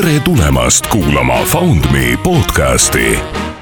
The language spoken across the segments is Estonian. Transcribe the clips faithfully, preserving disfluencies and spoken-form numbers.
tere tulemast kuulama FoundMe podcasti.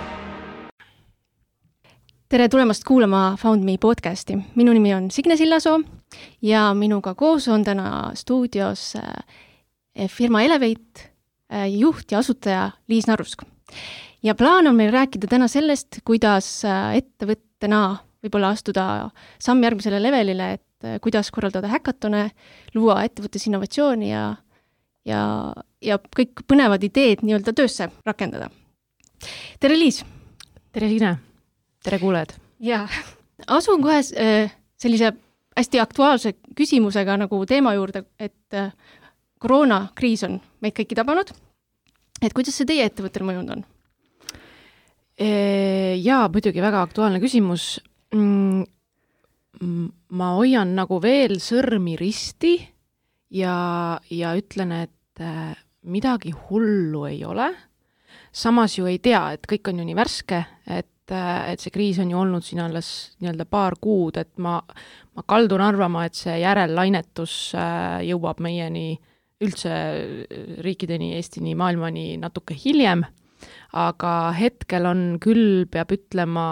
Tere tulemast kuulama FoundMe podcasti. Minu nimi on Signe Sillasoo ja minuga koos on täna stuudios firma Elevate juht ja asutaja Liis Narusk. Ja plaan on meil rääkida täna sellest, kuidas ettevõttena võib-olla astuda samm järgmisele levelile, et kuidas korraldada häkatone, luua ettevõttes innovatsiooni ja, ja, ja kõik põnevad ideed nii-öelda töösse rakendada. Tere Liis! Tere Signe! Tere kuuled! Ja, asun kohe sellise hästi aktuaalse küsimusega nagu teema juurde, et koroonakriis on meid kõiki tabanud. Et kuidas see teie ettevõttel mõjunud on? Jaa, muidugi väga aktuaalne küsimus. Ma hoian nagu veel sõrmi risti ja, ja ütlen, et midagi hullu ei ole. Samas ju ei tea, et kõik on ju nii värske, et, et see kriis on ju olnud siin alles nii-öelda paar kuud, et ma, ma kaldun arvama, et see järellainetus jõuab meieni üldse riikideni, Eestini, maailmani natuke hiljem, aga hetkel on küll, peab ütlema,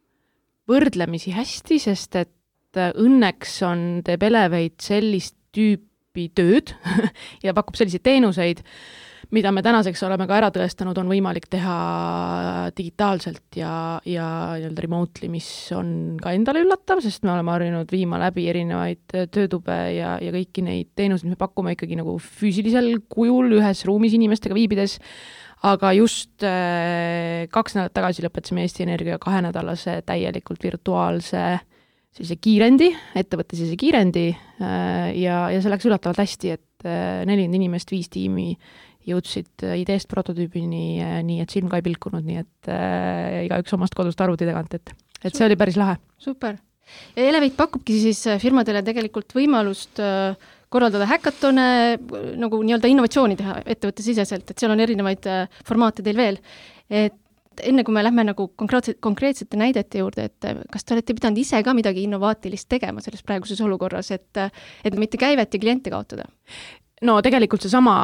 võrdlemisi hästi, sest et õnneks on teeb Elevate sellist tüüpi tööd ja pakub selliseid teenuseid, mida me tänaseks oleme ka ära tõestanud, on võimalik teha digitaalselt ja, ja nii-öelda remotely, mis on ka endale üllatav, sest me oleme harjunud viima läbi erinevaid töötube ja, ja kõiki neid teenuseid me pakume ikkagi nagu füüsilisel kujul ühes ruumis inimestega viibides, aga just äh, kaks nädalat tagasi lõpetasime Eesti Energia kahenädalase täielikult virtuaalse sellise kiirendi, ettevõtte sellise kiirendi äh, ja, ja see läks üllatavalt hästi, et äh, nelikümmend inimest, viis tiimi jõudsid ideest prototüübini äh, nii, et silm ka ei pilkunud, nii et äh, igaüks omast kodust arvuti tagant, et, et see oli päris lahe. Super. Ja Elevate pakubki siis firmadele tegelikult võimalust äh, korraldada häkatone, nagu nii-öelda innovatsiooni teha ettevõtte siseselt, et seal on erinevaid formaate teil veel. Et enne kui me lähme nagu konkreetsete, konkreetsete näidete juurde, et kas te olete pidanud ise ka midagi innovaatilist tegema selles praeguses olukorras, et, et mitte käivet ja kliente kaotada? No tegelikult see sama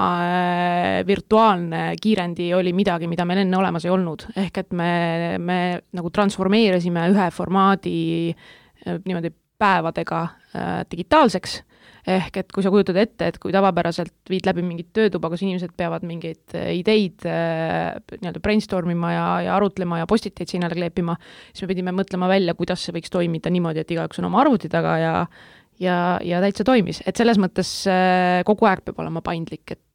virtuaalne kiirendi oli midagi, mida meil enne olemas ei olnud. Ehk et me, me nagu transformeerisime ühe formaadi niimoodi päevadega digitaalseks. Ehk et kui sa kujutad ette, et kui tavapäraselt viid läbi mingit töötuba, kus inimesed peavad mingeid ideid nii-öelda brainstormima ja, ja arutlema ja postiteid sinnale kleepima, siis me pidime mõtlema välja, kuidas see võiks toimida niimoodi, et igaüks on oma arvuti taga ja, ja, ja täitsa toimis. Et selles mõttes kogu aeg peab olema paindlik, et,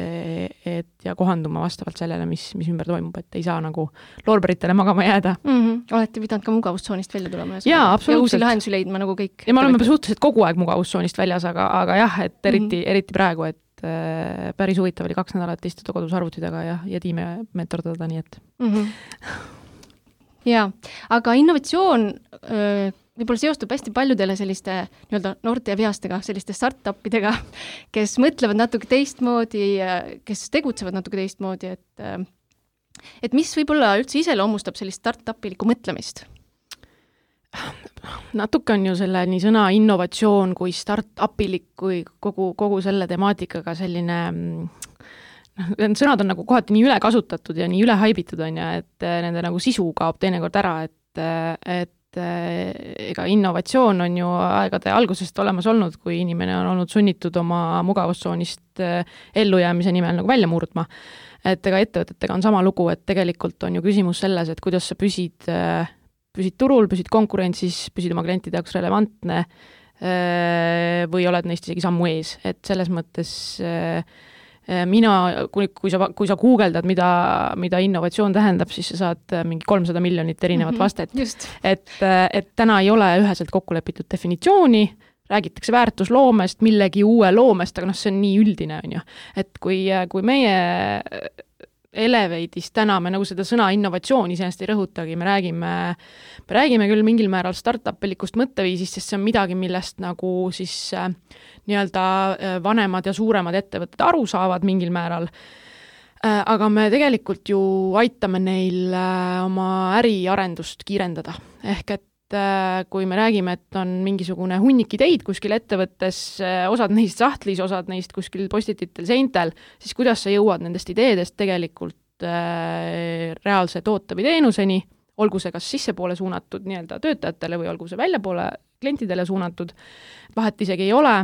et ja kohanduma vastavalt sellele, mis, mis ümber toimub, et ei saa nagu loorberitele magama jääda. Mm-hmm. Olete pidanud ka mugavustsoonist välja tulema. Jaa, absoluutselt. Ja uusi lahendusi leidma nagu kõik. Ja me oleme suhteliselt kogu aeg mugavustsoonist väljas, aga, aga jah, et eriti, mm-hmm. eriti praegu, et äh, päris huvitav oli kaks nädalat istuda kodus arvuti taga ja, ja tiime mentordada, nii et. Mm-hmm. Jaa, aga innovatsioon öö, võib-olla seostub hästi paljudele selliste nii-öelda noorte ja vihastega, selliste startupidega, kes mõtlevad natuke teistmoodi, kes tegutsevad natuke teistmoodi, et, et mis võib-olla üldse iseloomustab sellist startupilikku mõtlemist? Natuke on ju selle nii sõna innovatsioon kui startupilik kui kogu, kogu selle temaatikaga selline, need sõnad on nagu kohati nii üle kasutatud ja nii üle haibitud on ja, et nende nagu sisu kaob teinekord ära, et, et ega innovatsioon on ju aegade algusest olemas olnud, kui inimene on olnud sunnitud oma mugavustsoonist ellujäämise nimel nagu välja murdma. Et ega ettevõtetega on sama lugu, et tegelikult on ju küsimus selles, et kuidas sa püsid, püsid turul, püsid konkurentsis, püsid oma klientide jaoks relevantne või oled neist isegi sammu ees. Et selles mõttes mina, kui, kui, sa, kui sa guugeldad, mida, mida innovatsioon tähendab, siis sa saad mingi kolmsada miljonit erinevat mm-hmm, vastet. Just. Et, et täna ei ole üheselt kokku lepitud definitsiooni, räägitakse väärtusloomest, millegi uue loomest, aga noh, see on nii üldine, on ju. Et kui, kui meie Elevate'is täna me nagu seda sõna innovatsiooni iseenesest ei rõhutagi, me räägime, me räägime küll mingil määral startupilikust mõtteviisist, sest see on midagi, millest nagu siis äh, nii-öelda vanemad ja suuremad ettevõtted aru saavad mingil määral, äh, aga me tegelikult ju aitame neil äh, oma äriarendust kiirendada. Ehk et kui me räägime, et on mingisugune hunnik ideid kuskil ettevõttes, osad neist sahtlis, osad neist kuskil postititel seintel, siis kuidas sa jõuad nendest ideedest tegelikult äh, reaalse toote või teenuseni, olgu see kas sissepoole suunatud nii-öelda töötajatele või olgu see väljapoole klientidele suunatud, vahet isegi ei ole,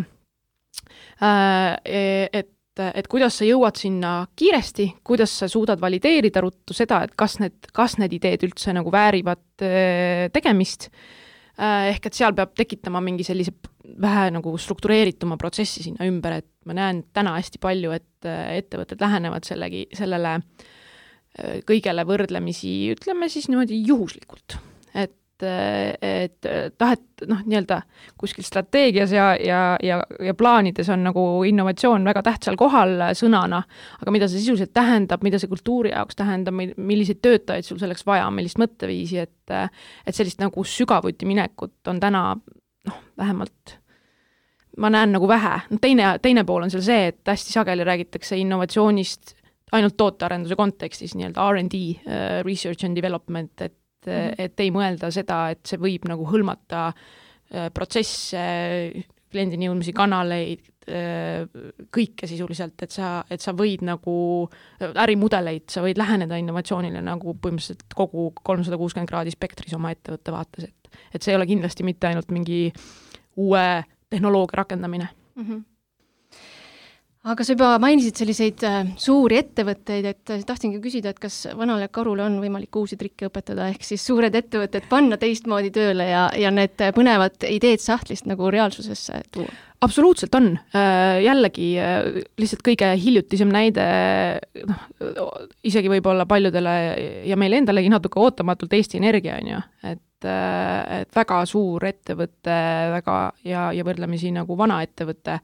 äh, et et kuidas sa jõuad sinna kiiresti, kuidas sa suudad valideerida ruttu seda, et kas need, kas need ideed üldse nagu väärivad tegemist, ehk et seal peab tekitama mingi sellise vähe nagu struktureerituma protsessi sinna ümber, et ma näen täna hästi palju, et ettevõtted lähenevad sellegi, sellele kõigele võrdlemisi, ütleme siis niimoodi juhuslikult, et et tahet, noh, nii-öelda kuskil strateegias ja, ja, ja, ja plaanides on nagu innovatsioon väga tähtsal kohal sõnana, aga mida see sisuliselt tähendab, mida see kultuuri jaoks tähendab, milliseid töötajaid sul selleks vaja, millist mõtteviisi, et, et sellist nagu sügavuti minekut on täna, noh, vähemalt ma näen nagu vähe. No, teine, teine pool on seal see, et hästi sageli räägitakse innovatsioonist ainult tootearenduse kontekstis, nii-öelda R and D, uh, research and development, et et ei mõelda seda, et see võib nagu hõlmata protsesse, kliendini jõudmisi, kanaleid, kõike sisuliselt, et sa, et sa võid nagu ärimudeleid, sa võid läheneda innovatsioonile nagu põhimõtteliselt kogu kolmsada kuuskümmend kraadi spektris oma ettevõtte vaates, et, et see ei ole kindlasti mitte ainult mingi uue tehnoloogia rakendamine. Mm-hmm. Aga sa juba mainisid selliseid äh, suuri ettevõtteid, et äh, tahtsingi küsida, et kas vanale karule on võimalik uusi trikke õpetada, ehk siis suured ettevõtted panna teistmoodi tööle ja, ja need põnevad ideed sahtlist nagu reaalsusesse tuua? Absoluutselt on. Äh, jällegi äh, lihtsalt kõige hiljutisem näide, noh, isegi võib-olla paljudele ja meile endalegi natuke ootamatult Eesti Energia on ju, et, äh, et väga suur ettevõte väga ja, ja võrdlemisi nagu vana ettevõte,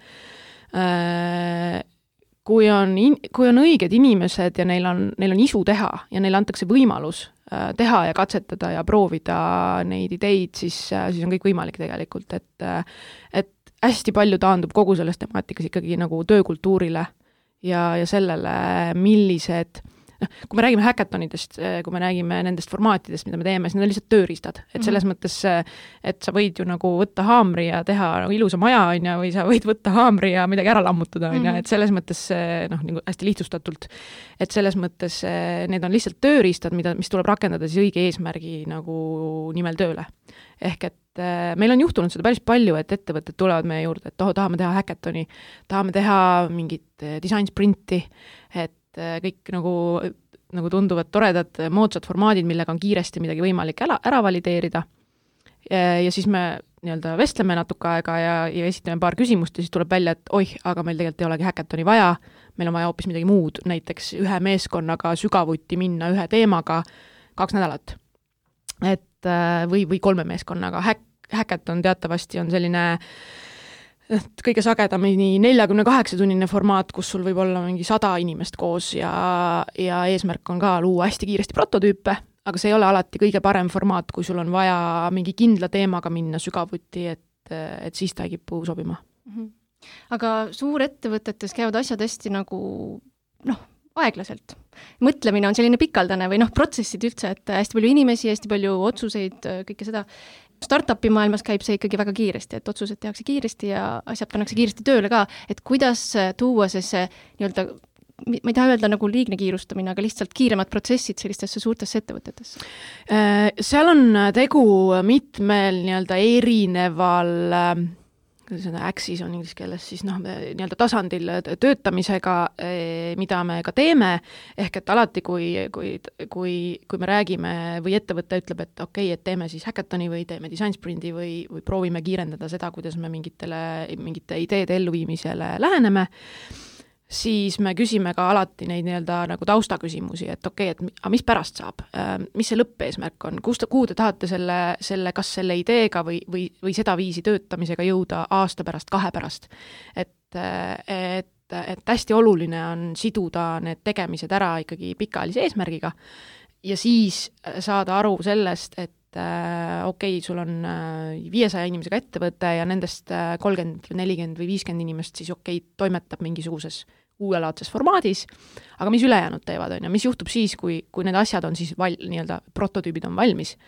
kui on, in, kui on õiged inimesed ja neil on, neil on isu teha ja neile antakse võimalus teha ja katsetada ja proovida neid ideid, siis, siis on kõik võimalik tegelikult, et, et hästi palju taandub kogu selles temaatikas ikkagi nagu töökultuurile ja, ja sellele, millised kui me räägime hackathonidest, kui me räägime nendest formaatidest, mida me teeme, siis need on lihtsalt tööriistad. Et selles mm-hmm. mõttes, et sa võid ju nagu võtta haamri ja teha nagu ilusa maja, on ja, või sa võid võtta haamri ja midagi ära lammutada, on ja, mm-hmm. et selles mõttes, noh, nagu hästi lihtsustatult, et selles mõttes need on lihtsalt tööriistad, mida, mis tuleb rakendada siis õige eesmärgi nagu nimel tööle. Ehk et meil on juhtunud seda päris palju, et ettevõtted tulevad meie juurde, et oh, tahame teha hackathoni, tahame teha mingit design sprinti, et kõik nagu, nagu tunduvad toredad moodsad formaadid, millega on kiiresti midagi võimalik ära, ära valideerida. Ja, ja siis me nii-öelda vestleme natuke aega ja, ja esitame paar küsimust ja siis tuleb välja, et oih, aga meil tegelikult ei olegi hackathoni vaja, meil on vaja hoopis midagi muud, näiteks ühe meeskonnaga sügavuti minna ühe teemaga kaks nädalat. Et või, või kolme meeskonnaga. Hack, hackathon teatavasti on selline kõige sagedamini neljakümne kaheksa tunnine formaat, kus sul võib olla mingi sada inimest koos ja, ja eesmärk on ka luua hästi kiiresti prototüüpe, aga see ei ole alati kõige parem formaat, kui sul on vaja mingi kindla teemaga minna sügavuti, et, et siis ta ei kipu sobima. Mm-hmm. Aga suurettevõtetes käivad asjad hästi nagu, noh, aeglaselt. Mõtlemine on selline pikaldane või noh, protsessid üldse, et hästi palju inimesi, hästi palju otsuseid, kõike seda. Startupi maailmas käib see ikkagi väga kiiresti, et otsused tehakse kiiresti ja asjad pannakse kiiresti tööle ka, et kuidas tuua see, see nii-öelda, ma ei taha öelda nagu liigne kiirustamine, aga lihtsalt kiiremad protsessid sellistesse suurtesse ettevõtetesse? Seal on tegu mitmel nii-öelda erineval seda Axis on inglise keeles, siis noh, nii-öelda tasandil töötamisega, mida me ka teeme, ehk et alati, kui, kui, kui, kui me räägime või ettevõte ütleb, et okei, okay, et teeme siis hackathoni või teeme design sprindi või, või proovime kiirendada seda, kuidas me mingitele, mingite ideede elluviimisele läheneme, siis me küsime ka alati neid nii-öelda nagu taustaküsimusi, et okei, okay, et mis pärast saab, mis see lõppeesmärk on, kust, kuhu te tahate selle, selle, kas selle ideega või, või, või seda viisi töötamisega jõuda aasta pärast, kahe pärast. Et, et, et hästi oluline on siduda need tegemised ära ikkagi pikaajalise eesmärgiga ja siis saada aru sellest, et okei, okay, sul on viiesaja inimesega ettevõte ja nendest kolmkümmend, nelikümmend või viiskümmend inimest siis okei, okay, toimetab mingisuguses uuelaadses formaadis, aga mis ülejäänud teevad, on ja mis juhtub siis, kui, kui need asjad on siis val, nii-öelda prototüübid on valmis,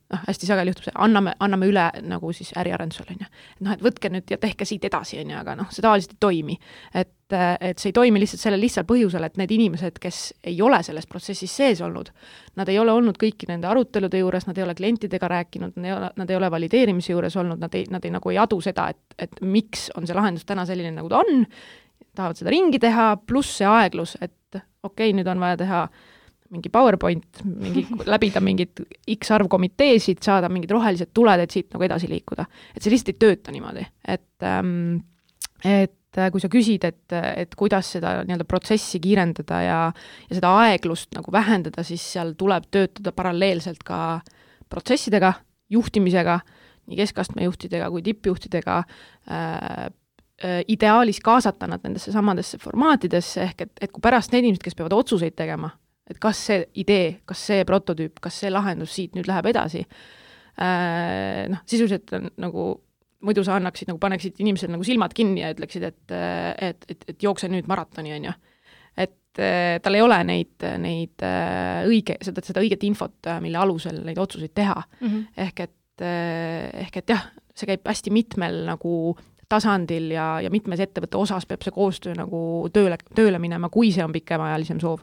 noh, hästi sageli juhtub see, anname, anname üle nagu siis äriarendusele, on ju. Et noh, et võtke nüüd ja tehke siit edasi, on ju, aga noh, see tavaliselt ei toimi. Et, et see ei toimi lihtsalt selle lihtsal põhjusel, et need inimesed, kes ei ole selles protsessis sees olnud, nad ei ole olnud kõiki nende arutelude juures, nad ei ole klientidega rääkinud, nad ei ole, nad ei ole valideerimise juures olnud, nad ei, nad ei nagu ei adu seda, et, et miks on see lahendus täna selline, nagu ta on, tahavad seda ringi teha, pluss see aeglus, et okei, nüüd on vaja teha mingi PowerPoint, mingi, läbida mingid X arv komiteesid, saada mingid rohelised tuled, et siit nagu edasi liikuda. Et see lihtsalt ei tööta niimoodi. Et, ähm, et kui sa küsid, et, et kuidas seda nii-öelda protsessi kiirendada ja, ja seda aeglust nagu vähendada, siis seal tuleb töötada paralleelselt ka protsessidega, juhtimisega, nii keskastme juhtidega kui tippjuhtidega, äh, ideaalis kaasata nad nendesse samadesse formaatidesse, ehk et, et kui pärast need inimesed, kes peavad otsuseid tegema, et kas see idee, kas see prototüüp, kas see lahendus siit nüüd läheb edasi, äh, noh, sisuliselt on nagu, muidu sa annaksid, nagu paneksid inimesed nagu silmad kinni ja ütleksid, et, et, et, et jookse nüüd maratoni, on ju. Et äh, tal ei ole neid, neid äh, õige, seda, seda õiget infot, mille alusel neid otsuseid teha. Mm-hmm. Ehk et, äh, ehk et jah, see käib hästi mitmel nagu tasandil ja, ja mitmes ettevõtte osas peab see koostöö nagu tööle, tööle minema, kui see on pikemaajalisem soov.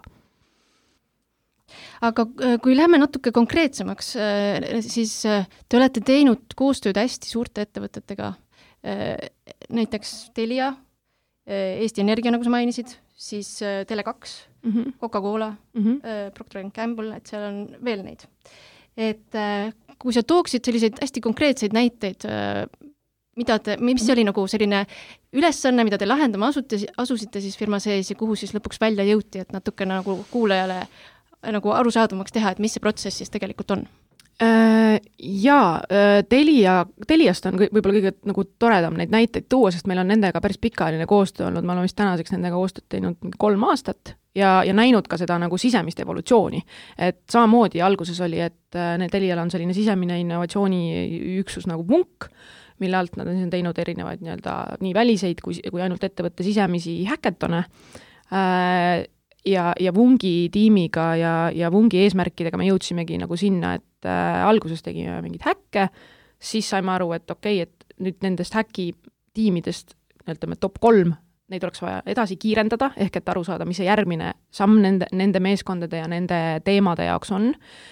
Aga kui läheme natuke konkreetsemaks, siis te olete teinud koostööd hästi suurte ettevõtetega, näiteks Telia, Eesti Energia, nagu sa mainisid, siis Tele kaks, mm-hmm. Coca-Cola, mm-hmm. Procter and Gamble, et seal on veel neid. Et kui sa tooksid selliseid hästi konkreetseid näiteid, mida te, mis oli nagu selline ülesanne, mida te lahendama asute, asusite siis firma sees ja kuhu siis lõpuks välja jõuti, et natuke nagu kuulajale nagu arusaadumaks teha, et mis see protsess siis tegelikult on? Jaa, Telia, Teliast on võib-olla kõige nagu toredam neid näiteid tuua, sest meil on nendega päris pikaajaline koostöö olnud, ma olen vist tänaseks nendega koostööd teinud kolm aastat ja, ja näinud ka seda nagu sisemist evolutsiooni. Et samamoodi alguses oli, et need Telial on selline sisemine innovatsiooniüksus nagu Vunk, mille alt nad on teinud erinevaid nii-öelda nii väliseid kui, kui ainult ettevõtte sisemisi häketone. Ja, ja Vungi tiimiga ja, ja Vungi eesmärkidega me jõudsimegi nagu sinna, et äh, alguses tegime mingid häkke, siis saime aru, et okei, okay, et nüüd nendest häki tiimidest, ütleme top kolm, neid oleks vaja edasi kiirendada, ehk et aru saada, mis see järgmine samm nende, nende meeskondade ja nende teemade jaoks on.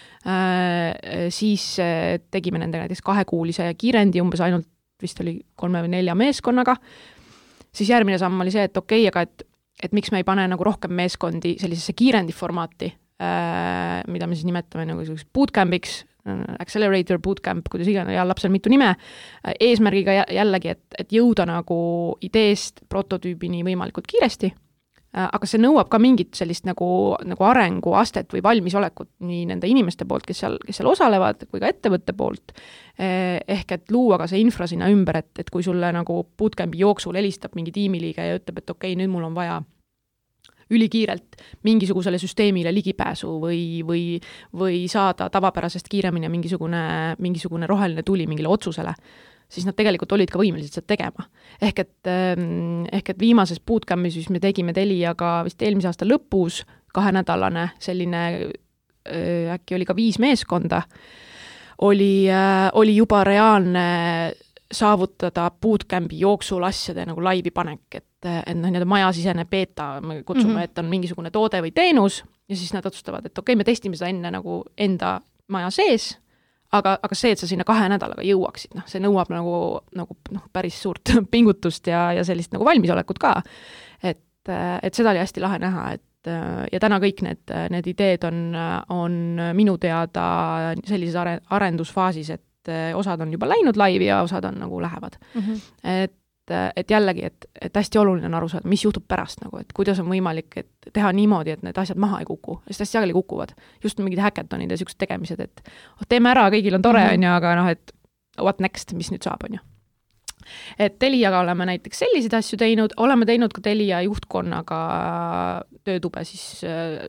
Äh, siis äh, tegime nende näiteks kahekuulise kiirendi, umbes ainult vist oli kolme või nelja meeskonnaga. Siis järgmine samm oli see, et okei, okay, aga et et miks me ei pane nagu rohkem meeskondi sellisesse kiirendiformaati, äh, mida me siis nimetame nagu bootcampiks, accelerator bootcamp, kuidas iganes, ja lapsel mitu nime, eesmärgiga jällegi, et, et jõuda nagu ideest prototüübini võimalikult kiiresti, äh, aga see nõuab ka mingit sellist nagu, nagu arenguastet või valmisolekut nii nende inimeste poolt, kes seal, kes seal osalevad, kui ka ettevõtte poolt, eh, ehk et luua ka see infra sinna ümber, et, et kui sulle nagu bootcampi jooksul helistab mingi tiimiliige ja ütleb, et okei, okay, nüüd mul on vaja ülikiirelt mingisugusele süsteemile ligipääsu või, või, või saada tavapärasest kiiremini mingisugune, mingisugune roheline tuli mingile otsusele, siis nad tegelikult olid ka võimelised seda tegema. Ehk et, ehk et viimases bootcampis siis me tegime Teliaga vist eelmise aasta lõpus kahenädalane selline, äkki oli ka viis meeskonda, oli, oli juba reaalne saavutada bootcampi jooksul asjade nagu laivi panek, et, et noh, nii-öelda majasisene beta, me kutsume, mm-hmm. et on mingisugune toode või teenus ja siis nad otsustavad, et okei, okay, me testime seda enne nagu enda maja sees, aga, aga see, et sa sinna kahe nädalaga jõuaksid, noh, see nõuab nagu, nagu noh, päris suurt pingutust ja, ja sellist nagu valmisolekut ka. Et, et seda oli hästi lahe näha, et ja täna kõik need, need ideed on, on minu teada sellises are, arendusfaasis, et osad on juba läinud laivi ja osad on nagu lähevad. Mm-hmm. Et, et jällegi, et, et hästi oluline on aru saada, mis juhtub pärast, nagu, et kuidas on võimalik et teha niimoodi, et need asjad maha ei kuku, sest hästi sageli kukuvad. Just mingid hackathonid ja sellised tegemised, et oh, teeme ära, kõigil on tore, mm-hmm. on ju, aga noh, et what next, mis nüüd saab, on ju. Et Teliaga oleme näiteks selliseid asju teinud, oleme teinud ka Telia juhtkonnaga töötube siis äh,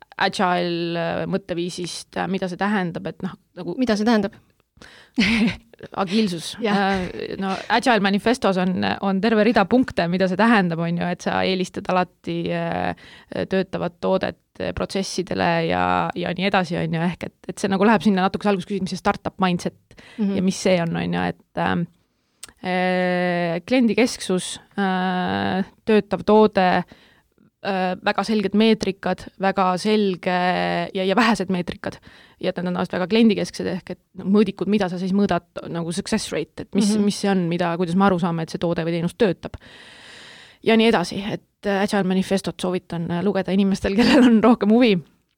agile mõtteviisist, mida see tähendab, et noh, nagu mida see tähendab? agiilsus. No Agile Manifestos on, on terve rida punkte, mida see tähendab, on ju, et sa eelistad alati töötavat toodet protsessidele ja, ja nii edasi, on ju, ehk et, et see nagu läheb sinna natuke algus küsida, mis see startup mindset mm-hmm. ja mis see on, on ju, et äh, kliendikesksus, äh, töötav toode, väga selged meetrikad, väga selge ja, ja vähesed meetrikad. Ja need on väga kliendikesksed ehk, et mõõdikud, mida sa siis mõõdad nagu success rate, et mis, mm-hmm. mis see on, mida, kuidas me aru saame, et see toode või teenus töötab. Ja nii edasi, et Agile Manifestot soovitan lugeda inimestel, kellel on rohkem huvi.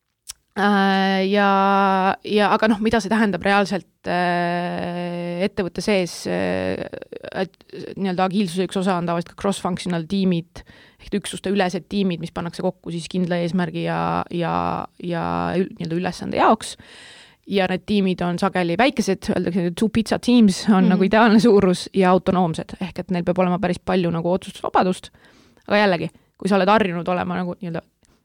Ja, ja aga noh, mida see tähendab reaalselt ettevõtte sees, et nii-öelda agiilsuse üks osa on tavaliselt ka cross-functional tiimid, ehk üksuste ülesed tiimid, mis pannakse kokku siis kindla eesmärgi ja, ja, ja nii-öelda ülesande jaoks. Ja need tiimid on sageli väikesed, öeldakse, two pizza teams on mm-hmm. nagu ideaalne suurus ja autonoomsed, ehk et neil peab olema päris palju nagu otsustusvabadust. Aga jällegi, kui sa oled harjunud olema nagu nii-öelda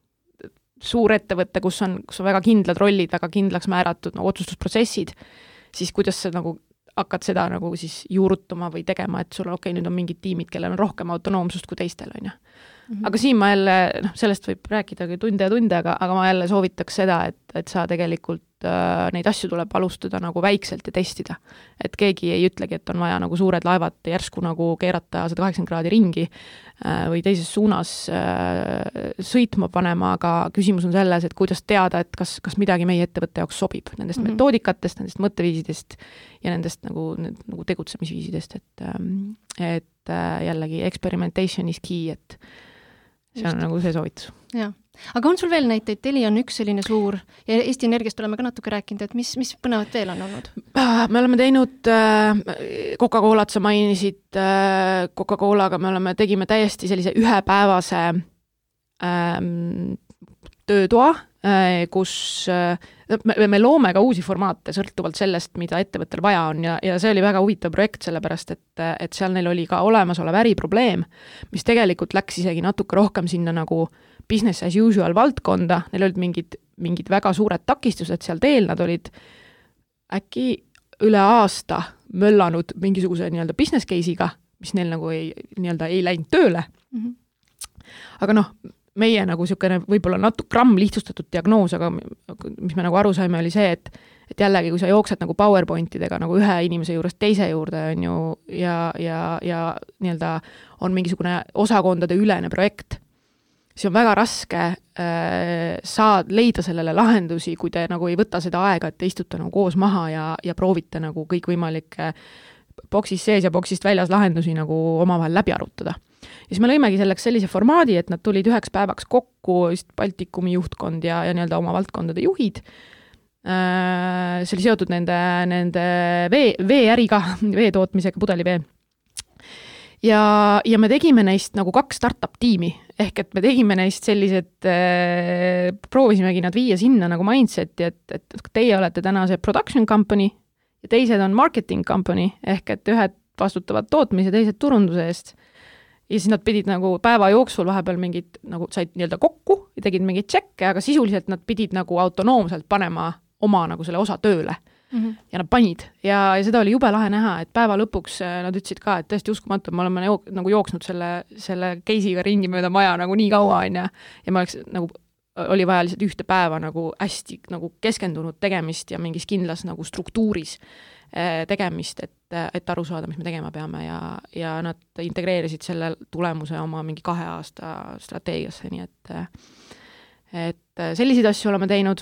suur ettevõtte, kus on, kus on väga kindlad rollid, väga kindlaks määratud nagu otsustusprotsessid, siis kuidas sa nagu hakkad seda nagu siis juurutama või tegema, et sul okei, okay, nüüd on mingid tiimid, kellel on rohkem autonoomsust kui teistel, on ju. Mm-hmm. Aga siin ma jälle, noh, sellest võib rääkida tunde ja tunde, aga, aga ma jälle soovitaks seda, et, et sa tegelikult äh, neid asju tuleb alustada nagu väikselt ja testida. Et keegi ei ütlegi, et on vaja nagu suured laevad järsku nagu keerata sada kaheksakümmend kraadi ringi äh, või teises suunas äh, sõitma panema, aga küsimus on selles, et kuidas teada, et kas, kas midagi meie ettevõtte jaoks sobib nendest mm-hmm. metoodikatest, nendest mõtteviisidest ja nendest nagu, nagu tegutsemisviisidest, et, et äh, jällegi experimentation is key, et see on Just. Nagu see soovitus. Jah. Aga on sul veel näiteid, Teli on üks selline suur ja Eesti Energiast oleme ka natuke rääkinud, et mis, mis põnevat veel on olnud? Me oleme teinud äh, Coca-Colat, sa mainisid äh, Coca-Colaga, me oleme, tegime täiesti sellise ühepäevase äh, töötoa, äh, kus äh, me, me loome ka uusi formaate sõltuvalt sellest, mida ettevõttel vaja on ja, ja see oli väga huvitav projekt, sellepärast et, et seal neil oli ka olemasolev äriprobleem, mis tegelikult läks isegi natuke rohkem sinna nagu business as usual valdkonda, neil olid mingid, mingid väga suured takistused seal teel, nad olid äkki üle aasta möllanud mingisuguse nii-öelda business case'iga, mis neil nagu ei, nii-öelda ei läinud tööle. Mm-hmm. Aga noh, meie nagu niisugune võib-olla natuke gramm lihtsustatud diagnoos, aga mis me nagu aru saime, oli see, et, et jällegi, kui sa jooksed nagu PowerPointidega nagu ühe inimese juurest teise juurde on ju, ja, ja, ja nii-öelda on mingisugune osakondade ülene projekt, siis on väga raske äh, saad leida sellele lahendusi, kui te nagu ei võta seda aega, et te istute nagu koos maha ja, ja proovite nagu kõikvõimalikke boksist sees ja boksist väljas lahendusi nagu omavahel läbi arutada. Ja siis me lõimegi selleks sellise formaadi, et nad tulid üheks päevaks kokku, Baltikumi juhtkond ja, ja nii-öelda oma valdkondade juhid. Äh, see oli seotud nende, nende vee, veeäriga, vee tootmisega, pudelivee. Ja, ja me tegime neist nagu kaks startup tiimi, ehk et me tegime neist sellised, äh, proovisimegi nad viia sinna nagu mindseti, et, et teie olete täna see production company ja teised on marketing company, ehk et ühed vastutavad tootmise, teised turunduse eest. Ja siis nad pidid nagu päeva jooksul vahepeal mingid, nagu said nii-öelda kokku ja tegid mingeid tšekke, aga sisuliselt nad pidid nagu autonoomselt panema oma nagu selle osa tööle. Mm-hmm. Ja nad panid. Ja, ja seda oli jube lahe näha, et päeva lõpuks nad ütlesid ka, et tõesti uskumatu, me oleme jook, nagu jooksnud selle, selle case'iga ringi mööda maja nagu nii kaua on ja, ja ma oleks nagu, oli vaja lihtsalt ühte päeva nagu hästi nagu keskendunud tegemist ja mingis kindlas nagu struktuuris tegemist, et, et aru saada, mis me tegema peame ja, ja nad integreerisid selle tulemuse oma mingi kahe aasta strateegiasse, nii et, et selliseid asju oleme teinud.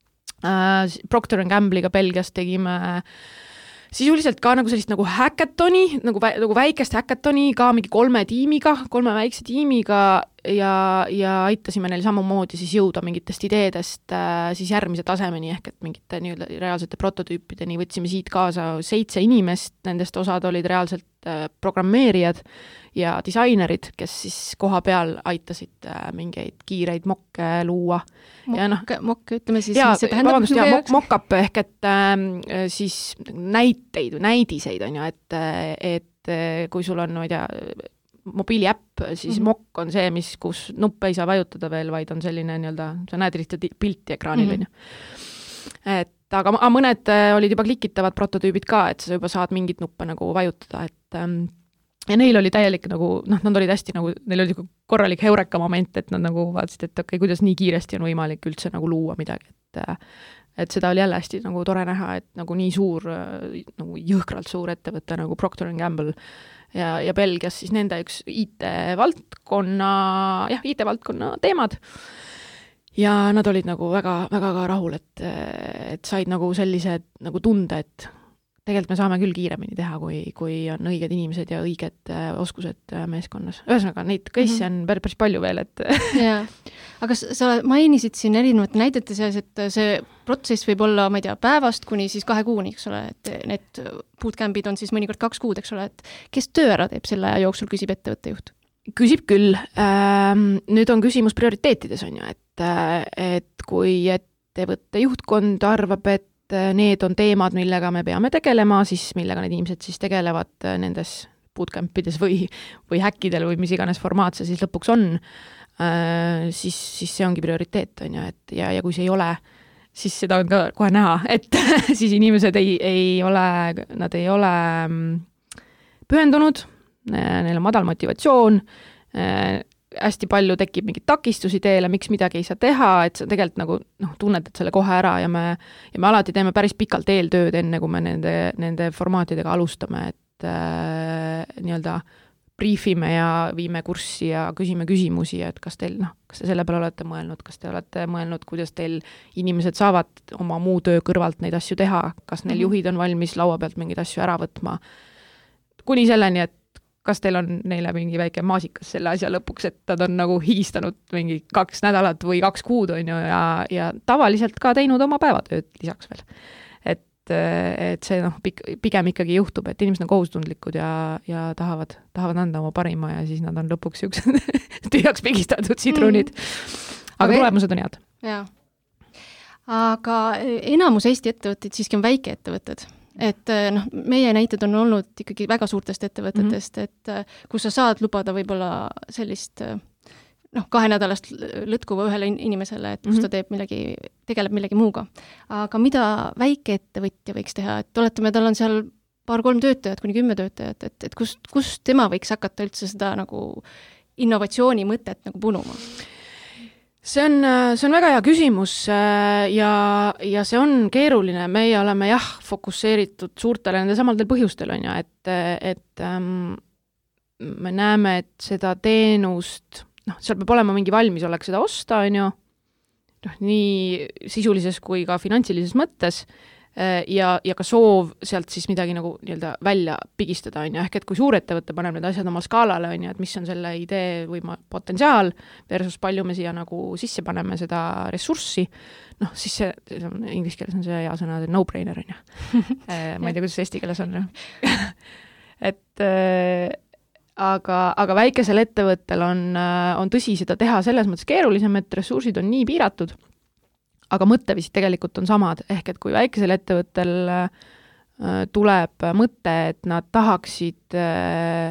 Procter and Gamble'iga Belgias tegime sisuliselt ka nagu sellist nagu häkatoni, nagu, vä, nagu väikest häkatoni ka mingi kolme tiimiga, kolme väikse tiimiga ja, ja aitasime neil samamoodi siis jõuda mingitest ideedest äh, siis järgmise tasemeni ehk et mingite nii-öelda reaalsete prototüüpideni võtsime siit kaasa seitse inimest, nendest osad olid reaalselt äh, programmeerijad ja disainerid, kes siis koha peal aitasid äh, mingeid kiireid mokke luua. Mok, ja noh, mokke, ütleme siis, ja, mis see tähendab? Vabandust, ja, mok, mock-up ehk et äh, siis näiteid või näidiseid on ju, et, et kui sul on, ma ei tea, mobiiliäpp, siis mm-hmm. mock on see, mis, kus nuppe ei saa vajutada veel, vaid on selline nii-öelda, sa näed lihtsalt pilti ekraanil, mm-hmm. et, aga mõned olid juba klikitavad prototüübid ka, et sa juba saad mingit nuppe nagu vajutada, et ähm, ja neil oli täielik nagu, noh, nad olid hästi nagu, neil oli korralik heureka moment, et nad nagu vaatasid, et okei, okay, kuidas nii kiiresti on võimalik üldse nagu luua midagi, et et seda oli jälle hästi nagu tore näha, et nagu nii suur, nagu jõhkralt suur ettevõte nagu Procter and Gamble ja, ja Belgias siis nende üks I T-valdkonna, jah, I T-valdkonna teemad. Ja nad olid nagu väga, väga ka rahul, et, et said nagu sellise nagu tunde, et tegelikult me saame küll kiiremini teha, kui, kui on õiged inimesed ja õiged oskused meeskonnas. Ühesõnaga, neid case'e on päris, päris palju veel, et jaa. Aga sa mainisid siin erinevate näidete seas, et see protsess võib olla, ma ei tea, päevast kuni siis kahe kuuni, eks ole, et need bootcampid on siis mõnikord kaks kuud, eks ole, et kes töö ära teeb selle aja jooksul, küsib ettevõtte juht? Küsib küll. Nüüd on küsimus prioriteetides, on ju, et, et kui ettevõtte juhtkond arvab, et need on teemad, millega me peame tegelema, siis millega need inimesed siis tegelevad nendes bootcampides või, või häkkidel või mis iganes formaat see siis lõpuks on, siis, siis see ongi prioriteet, on ju, et ja, ja kui see ei ole, siis seda on ka kohe näha, et siis inimesed ei, ei ole, nad ei ole pühendunud, neil on madal motivatsioon, hästi palju tekib mingeid takistusi teele, miks midagi ei saa teha, et sa tegelikult nagu noh, tunnetad selle kohe ära ja me, ja me alati teeme päris pikalt eeltööd, enne kui me nende, nende formaatidega alustame, et äh, nii-öelda briefime ja viime kurssi ja küsime küsimusi, et kas teil, noh, kas te selle peale olete mõelnud, kas te olete mõelnud, kuidas teil inimesed saavad oma muu töö kõrvalt neid asju teha, kas neil mm-hmm. juhid on valmis laua pealt mingeid asju ära võtma, kuni selleni, et kas teil on neile mingi väike maasikas selle asja lõpuks, et nad on nagu higistanud mingi kaks nädalat või kaks kuud, on ju, ja, ja tavaliselt ka teinud oma päevatööd lisaks veel. Et, et see noh, pigem ikkagi juhtub, et inimesed on kohustundlikud ja, ja tahavad, tahavad anda oma parima ja siis nad on lõpuks üks tühjaks pigistatud sidrunid. Aga okay. Tulemused on head. Jaa. Aga enamus Eesti ettevõtteid siiski on väikeettevõtted. Et noh, meie näited on olnud ikkagi väga suurtest ettevõtetest, mm-hmm. et kus sa saad lubada võib-olla sellist noh, kahe nädalast lõtkuva ühele inimesele, et kus mm-hmm. ta teeb millegi, tegeleb millegi muuga. Aga mida väikeettevõtja võiks teha? Et oletame, tal on seal paar-kolm töötajat kuni kümme töötajat, et, et kust, kust tema võiks hakata üldse seda nagu innovatsiooni mõtet nagu punuma? See on, see on väga hea küsimus ja, ja see on keeruline. Meie oleme jah, fokusseeritud suurtele nende samadel põhjustel, on ju, et, et ähm, me näeme, et seda teenust, noh, seal peab olema mingi valmisolek seda osta, on ju, noh, nii sisulises kui ka finantsilises mõttes ja, ja ka soov sealt siis midagi nagu nii-öelda välja pigistada, on ju, ehk et kui suurettevõte paneb need asjad oma skaalale, on ju, et mis on selle idee või potentsiaal versus palju me siia nagu sisse paneme seda ressurssi, noh, siis see, inglise keeles on see hea sõna, no-brainer, on ju. Ma ei tea, kuidas eesti keeles on. et aga, aga väikesel ettevõttel on, on tõsi seda teha selles mõttes keerulisem, et ressursid on nii piiratud, aga mõttevisid tegelikult on samad, ehk et kui väikesel ettevõttel äh, tuleb mõte, et nad tahaksid äh,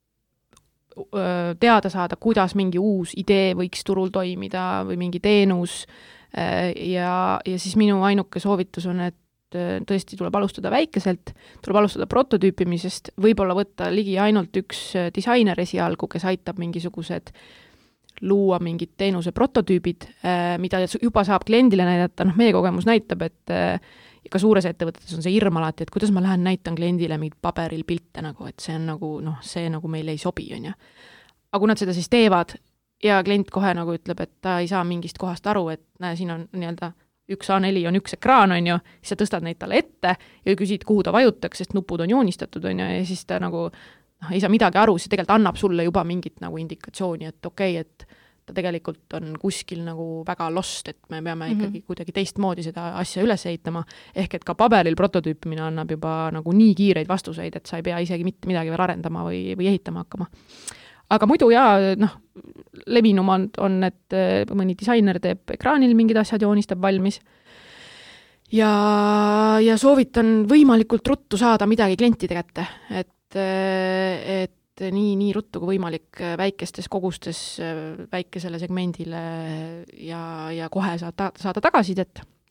teada saada, kuidas mingi uus idee võiks turul toimida või mingi teenus äh, ja, ja siis minu ainuke soovitus on, et äh, tõesti tuleb alustada väikeselt, tuleb alustada prototüüpimisest, võib-olla võtta ligi ainult üks disainer esialgu, kes aitab mingisugused luua mingid teenuse prototüübid, mida juba saab kliendile näidata, noh, meie kogemus näitab, et ka suures ettevõtetes on see hirm alati, et kuidas ma lähen näitan kliendile mingit paberil pilte, nagu, et see on nagu, noh, see nagu meile ei sobi, on ju. Aga kui nad seda siis teevad ja klient kohe nagu ütleb, et ta ei saa mingist kohast aru, et näe, siin on nii-öelda üks A neli on üks ekraan, on ju, siis sa tõstad neid talle ette ja küsid, kuhu ta vajutaks, sest nupud on joonistatud, on ju, ja siis ta nagu noh, ei saa midagi aru, see tegelikult annab sulle juba mingit nagu indikatsiooni, et okei, okay, et ta tegelikult on kuskil nagu väga lost, et me peame mm-hmm. ikkagi kuidagi teistmoodi seda asja üles ehitama, ehk et ka paberil prototüüpimine annab juba nagu nii kiireid vastuseid, et sa ei pea isegi mitte midagi veel arendama või, või ehitama hakkama. Aga muidu jaa, noh, levinum on, on, et mõni disainer teeb ekraanil mingid asjad, joonistab valmis ja, ja soovitan võimalikult ruttu saada midagi klientide kätte, et et nii, nii ruttu kui võimalik väikestes kogustes väikesele segmendile ja, ja kohe saada, saada tagasidet.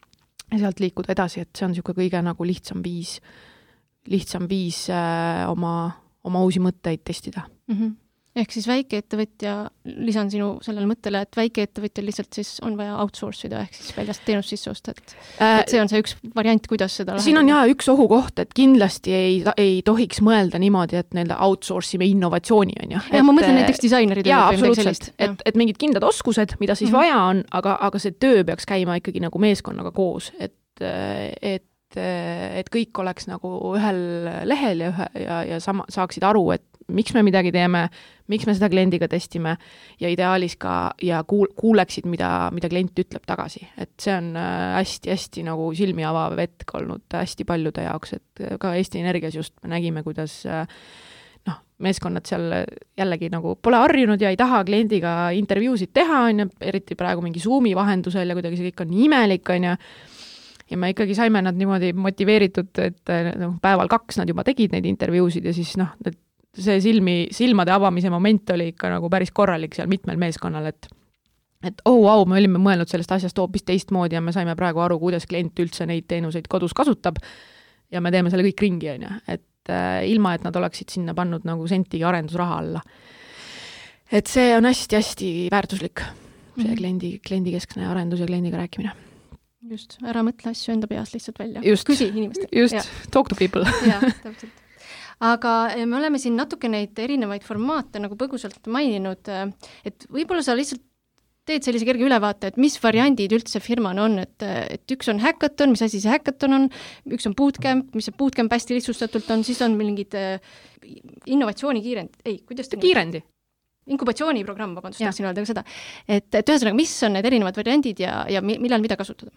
ja sealt liikuda edasi, et see on niisugune kõige nagu lihtsam viis, lihtsam viis äh, oma, oma uusi mõtteid testida. Mm-hmm. Ehk siis väikeettevõtja, lisan sinu sellele mõttele, et väikeettevõtja lihtsalt siis on vaja outsource ida, ehk siis väljast teenust sisse osta, et, äh, et see on see üks variant, kuidas seda lahendada. Siin on jah üks ohukoht, et kindlasti ei, ei tohiks mõelda niimoodi, et neile outsource ime innovatsiooni on ju. Ja ma mõtlen näiteks disainerid. Jaa, absoluutselt, et, et mingid kindlad oskused, mida siis mm-hmm. vaja on, aga, aga see töö peaks käima ikkagi nagu meeskonnaga koos, et, et et kõik oleks nagu ühel lehel ja, ühe, ja, ja sama, saaksid aru, et miks me midagi teeme, miks me seda kliendiga testime ja ideaalis ka ja kuul, kuuleksid, mida, mida klient ütleb tagasi. Et see on hästi-hästi nagu silmi avav hetk olnud hästi paljude jaoks, et ka Eesti Energias just me nägime, kuidas noh, meeskonnad seal jällegi nagu pole harjunud ja ei taha kliendiga intervjuusid teha, on ju, eriti praegu mingi Zoomi vahendusel ja kuidagi see kõik on nii imelik, on ju. Ja me ikkagi saime nad niimoodi motiveeritud, et no, päeval kaks nad juba tegid neid intervjuusid ja siis noh, see silmi, silmade avamise moment oli ikka nagu päris korralik seal mitmel meeskonnal, et et oh, wow, me olime mõelnud sellest asjast hoopis teistmoodi ja me saime praegu aru, kuidas klient üldse neid teenuseid kodus kasutab ja me teeme selle kõik ringi, on ju, et äh, ilma, et nad oleksid sinna pannud nagu sentigi arendusraha alla. Et see on hästi-hästi väärtuslik, see mm-hmm. kliendi, kliendikeskne arendus ja kliendiga rääkimine. Just, ära mõtle asju enda peas lihtsalt välja. Just, küsi inimestele. Just, ja. Talk to people. Jah, täpselt. Aga me oleme siin natuke neid erinevaid formaate nagu põgusalt maininud, et võib-olla sa lihtsalt teed sellise kerge ülevaate, et mis variandid üldse firman on, et, et üks on hackathon, mis asi see hackathon on, üks on bootcamp, mis see bootcamp hästi lihtsustatult on, siis on mingid innovatsiooni kiirend, ei, kuidas ta kiirendi? Inkubatsiooniprogramm, vabandust, tahtsin öelda ka seda. Et, et ühesõnaga, mis on need erinevad variandid ja, ja millal mida kasutada?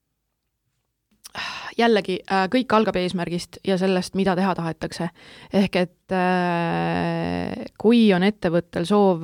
Jällegi, kõik algab eesmärgist ja sellest, mida teha tahetakse. Ehk et kui on ettevõttel soov,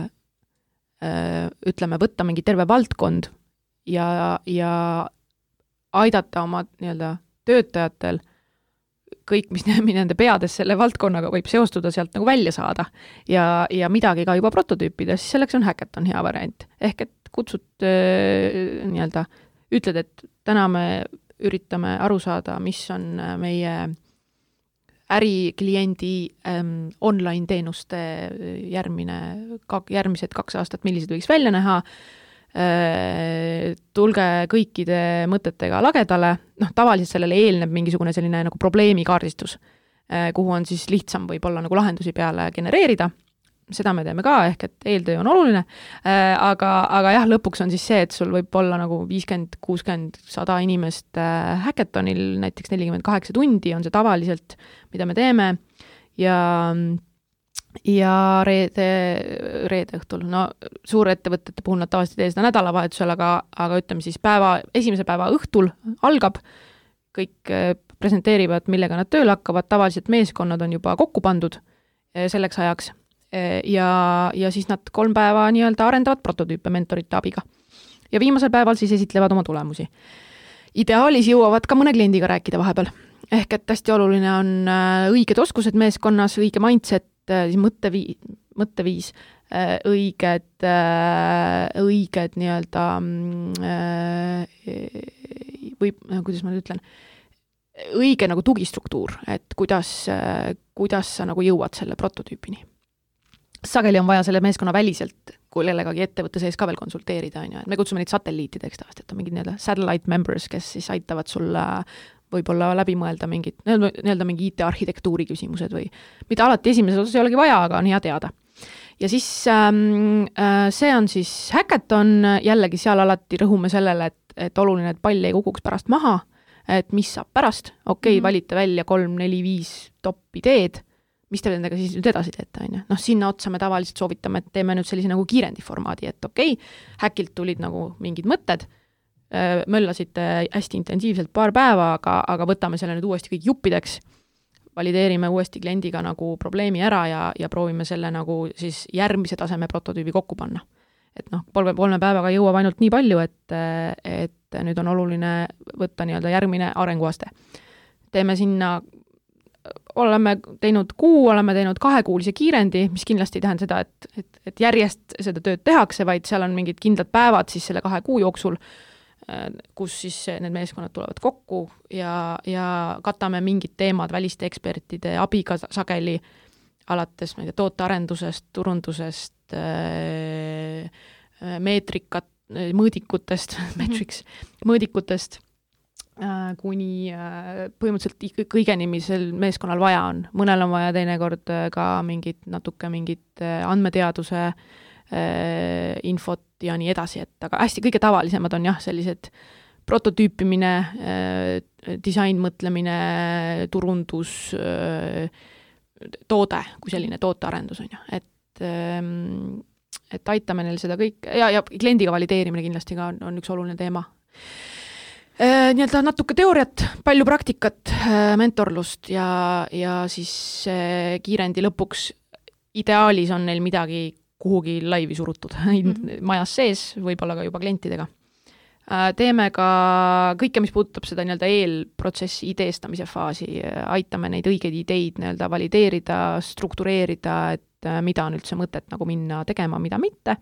ütleme, võtta mingi terve valdkond ja, ja aidata oma nii-öelda töötajatel kõik, mis nende peades selle valdkonnaga võib seostuda, sealt nagu välja saada ja, ja midagi ka juba prototüüpida, siis selleks on hackathon hea variant. Ehk et kutsud nii-öelda, ütled, et täna me üritame aru saada, mis on meie ärikliendi ähm, online teenuste järgmine, kak, järgmised kaks aastat, millised võiks välja näha, äh, tulge kõikide mõtetega lagedale, noh, tavaliselt sellele eelneb mingisugune selline nagu probleemikaardistus, äh, kuhu on siis lihtsam võib-olla nagu lahendusi peale genereerida. Seda me teeme ka, ehk et eeltöö on oluline, äh, aga, aga jah, lõpuks on siis see, et sul võib olla nagu viiskümmend, kuuskümmend, sada inimest äh, hackathonil, näiteks nelikümmend kaheksa tundi on see tavaliselt, mida me teeme, ja, ja reede, reede õhtul, no suurettevõtete puhul nad tavaliselt tee seda nädalavahetusel, aga, aga ütleme siis päeva, esimese päeva õhtul algab, kõik presenteerivad, millega nad tööle hakkavad, tavaliselt meeskonnad on juba kokku pandud selleks ajaks, ja, ja siis nad kolm päeva nii-öelda arendavad prototüüpe mentorite abiga. Ja viimasel päeval siis esitlevad oma tulemusi. Ideaalis jõuavad ka mõne kliendiga rääkida vahepeal. Ehk et hästi oluline on õiged oskused meeskonnas, õige mindset, siis mõtteviis, mõtteviis õiged, õiged nii-öelda või kuidas ma nüüd ütlen, õige nagu tugistruktuur, et kuidas, kuidas sa nagu jõuad selle prototüüpini. Sageli on vaja selle meeskonna väliselt, kui kellegagi ettevõtte sees ka veel konsulteerida, on ju. Me kutsume neid satelliitideks tavaliselt, et on mingid nii-öelda satellite members, kes siis aitavad sulle võib-olla läbi mõelda mingid, nii-öelda mingi I T-arhitektuuri küsimused või mida alati esimeses osas ei olegi vaja, aga on hea teada. Ja siis ähm, see on siis hackathon, jällegi seal alati rõhume sellele, et, et oluline, et pall ei kukuks pärast maha, et mis saab pärast, okei, okay, mm-hmm. valite välja kolm, neli, viis top ideed, mis te nendega siis nüüd edasi teete, on ju. Noh, sinna otsa me tavaliselt soovitame, et teeme nüüd sellise nagu kiirendiformaadi, et okei, okay, häkilt tulid nagu mingid mõtted, möllasite hästi intensiivselt paar päeva, aga, aga võtame selle nüüd uuesti kõik juppideks, valideerime uuesti kliendiga nagu probleemi ära ja, ja proovime selle nagu siis järgmise taseme prototüübi kokku panna. Et noh, kolme, kolme päevaga jõuab ainult nii palju, et, et nüüd on oluline võtta nii-öelda järgmine arenguaste. Teeme sinna oleme teinud kuu, oleme teinud kahekuulise kiirendi, mis kindlasti ei tähenda seda, et, et, et järjest seda tööd tehakse, vaid seal on mingid kindlad päevad siis selle kahe kuu jooksul, kus siis need meeskonnad tulevad kokku ja, ja katame mingid teemad väliste ekspertide abiga sageli, alates ma ei tea, tootearendusest, turundusest, meetrikat, mõõdikutest, metriks, mõõdikutest, kuni põhimõtteliselt kõigeni, mis sel meeskonnal vaja on. Mõnel on vaja teinekord ka mingit, natuke mingit andmeteaduse infot ja nii edasi, et aga hästi kõige tavalisemad on jah, sellised prototüüpimine, disain mõtlemine, turundus, toode kui selline tootearendus on ju, et, et aitame neil seda kõik ja, ja kliendiga valideerimine kindlasti ka on, on üks oluline teema. Nii-öelda natuke teooriat, palju praktikat, mentorlust ja, ja siis kiirendi lõpuks ideaalis on neil midagi kuhugi laivi surutud mm-hmm. majas sees, võib-olla ka juba klientidega. Teeme ka kõike, mis puudutab seda nii-öelda eelprotsessi ideestamise faasi, aitame neid õigeid ideid nii-öelda valideerida, struktureerida, et mida on üldse mõtet nagu minna tegema, mida mitte.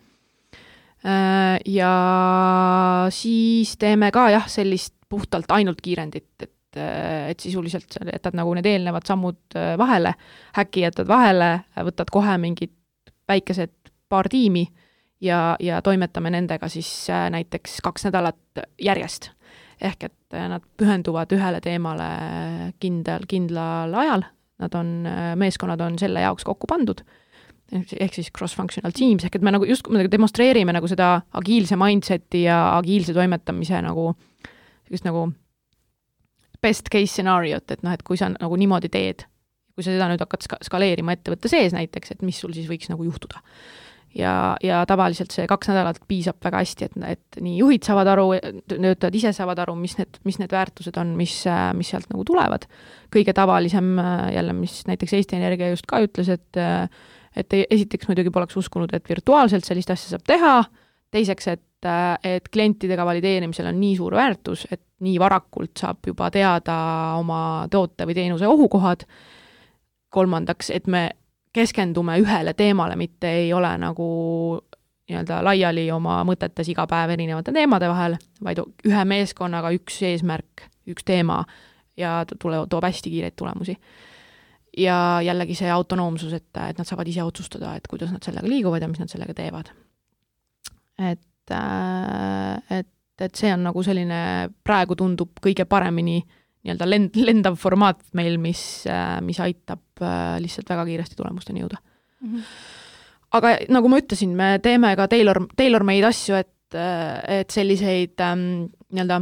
Ja siis teeme ka jah, sellist puhtalt ainult kiirendit, et, et sisuliselt jätad nagu need eelnevad sammud vahele, häkki jätad vahele, võtad kohe mingid väikesed paar tiimi ja, ja toimetame nendega siis näiteks kaks nädalat järjest. Ehk et nad pühenduvad ühele teemale kindel, kindlal ajal, nad on, meeskonnad on selle jaoks kokku pandud, ehk siis cross-functional teams, ehk et me nagu just demonstreerime nagu seda agiilse mindseti ja agiilse toimetamise nagu, just nagu best case scenariot, et noh, et kui sa nagu niimoodi teed, kui sa seda nüüd hakkad ska- skaleerima ettevõtte sees näiteks, et mis sul siis võiks nagu juhtuda. Ja, ja tavaliselt see kaks nädalat piisab väga hästi, et, et nii juhid saavad aru, töötajad ise saavad aru, mis need, mis need väärtused on, mis, mis sealt nagu tulevad. Kõige tavalisem jälle, mis näiteks Eesti Energia just ka ütles, et, et esiteks muidugi poleks uskunud, et virtuaalselt sellist asja saab teha, teiseks, et, et klientidega valideerimisel on nii suur väärtus, et nii varakult saab juba teada oma toote või teenuse ohukohad. Kolmandaks, et me keskendume ühele teemale, mitte ei ole nagu nii-öelda laiali oma mõtetes iga päev erinevate teemade vahel, vaid ühe meeskonnaga üks eesmärk, üks teema ja tule, toob hästi kiireid tulemusi. Ja jällegi see autonoomsus, et, et nad saavad ise otsustada, et kuidas nad sellega liiguvad ja mis nad sellega teevad. Et, et, et see on nagu selline, praegu tundub kõige paremini nii-öelda lend, lendav formaat meil, mis, mis aitab lihtsalt väga kiiresti tulemusteni jõuda. Mm-hmm. Aga nagu ma ütlesin, me teeme ka tailor, tailor-made asju, et, et selliseid ähm, nii-öelda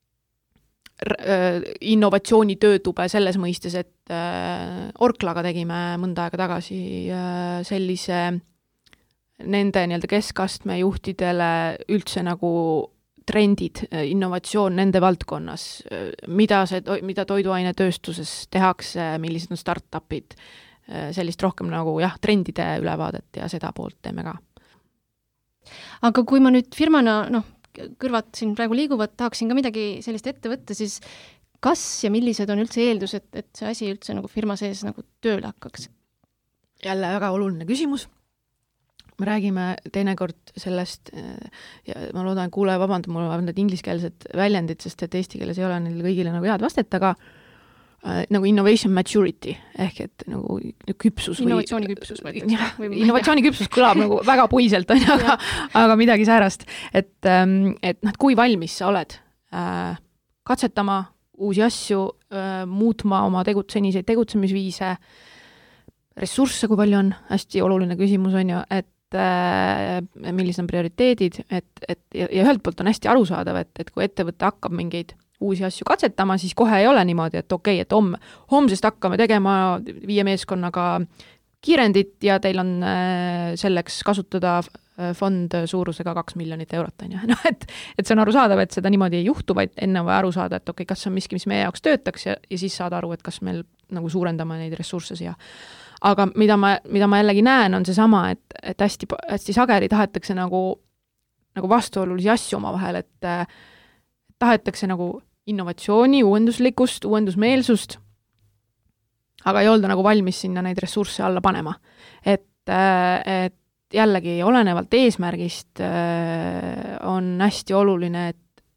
r- innovatsioonitöötube selles mõistes, et äh, Orklaga tegime mõnda aega tagasi äh, sellise nende nii-öelda keskastme juhtidele üldse nagu trendid, innovatsioon nende valdkonnas, mida see, mida toiduainetööstuses tehakse, millised on startupid, sellist rohkem nagu jah, trendide ülevaadet ja seda poolt teeme ka. Aga kui ma nüüd firmana, noh, kõrvad siin praegu liiguvad, tahaksin ka midagi sellist ette võtta, siis kas ja millised on üldse eeldused, et see asi üldse nagu firma sees nagu tööle hakkaks? Jälle väga oluline küsimus. Me räägime teinekord sellest ja ma loodan, et kuule, vabandab, mul on need ingliskeelsed väljendid, sest et eesti keeles ei ole neil kõigile nagu head vastet, aga äh, nagu innovation maturity, ehk et nagu küpsus või... Innovatsiooni küpsus või, või innovatsiooni küpsus kõlab nagu väga puiselt, aga, aga midagi säärast. Et, ähm, et noh, kui valmis sa oled äh, katsetama uusi asju, äh, muutma oma tegut, seniseid tegutsemisviise, ressursse, kui palju on, hästi oluline küsimus on ju, et millised on prioriteedid, et, et ja, ja ühelt poolt on hästi arusaadav, et, et kui ettevõte hakkab mingeid uusi asju katsetama, siis kohe ei ole niimoodi, et okei, et homme, homsest hakkame tegema viie meeskonnaga kiirendit ja teil on selleks kasutada fond suurusega kaks miljonit eurot, on ju. No, et, et see on arusaadav, et seda niimoodi ei juhtu, vaid enne või aru saada, et okei, kas on miski, mis meie jaoks töötaks ja, ja siis saada aru, et kas meil nagu suurendame neid ressursse siia. Aga mida ma, mida ma jällegi näen, on see sama, et, et hästi, hästi sageli tahetakse nagu, nagu vastuolulisi asju oma vahel, et tahetakse nagu innovatsiooni, uuenduslikust, uuendusmeelsust, aga ei olda nagu valmis sinna neid ressursse alla panema. Et, et jällegi olenevalt eesmärgist on hästi oluline, et,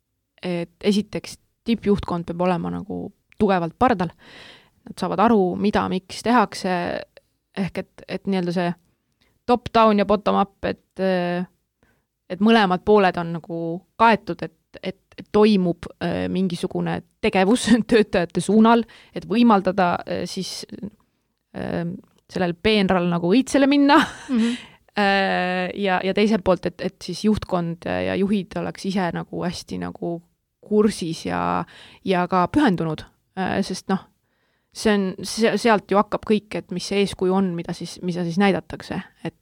et esiteks tippjuhtkond peab olema nagu tugevalt pardal. Nad saavad aru, mida, miks tehakse, ehk et, et nii-öelda see top-down ja bottom-up, et, et mõlemad pooled on nagu kaetud, et, et, et toimub mingisugune tegevus töötajate suunal, et võimaldada siis sellel peenral nagu õitsele minna mm-hmm. ja, ja teiselt poolt, et, et siis juhtkond ja juhid oleks ise nagu hästi nagu kursis ja, ja ka pühendunud, sest noh, see on, sealt ju hakkab kõik, et mis see eeskuju on, mida siis, mida siis näidatakse, et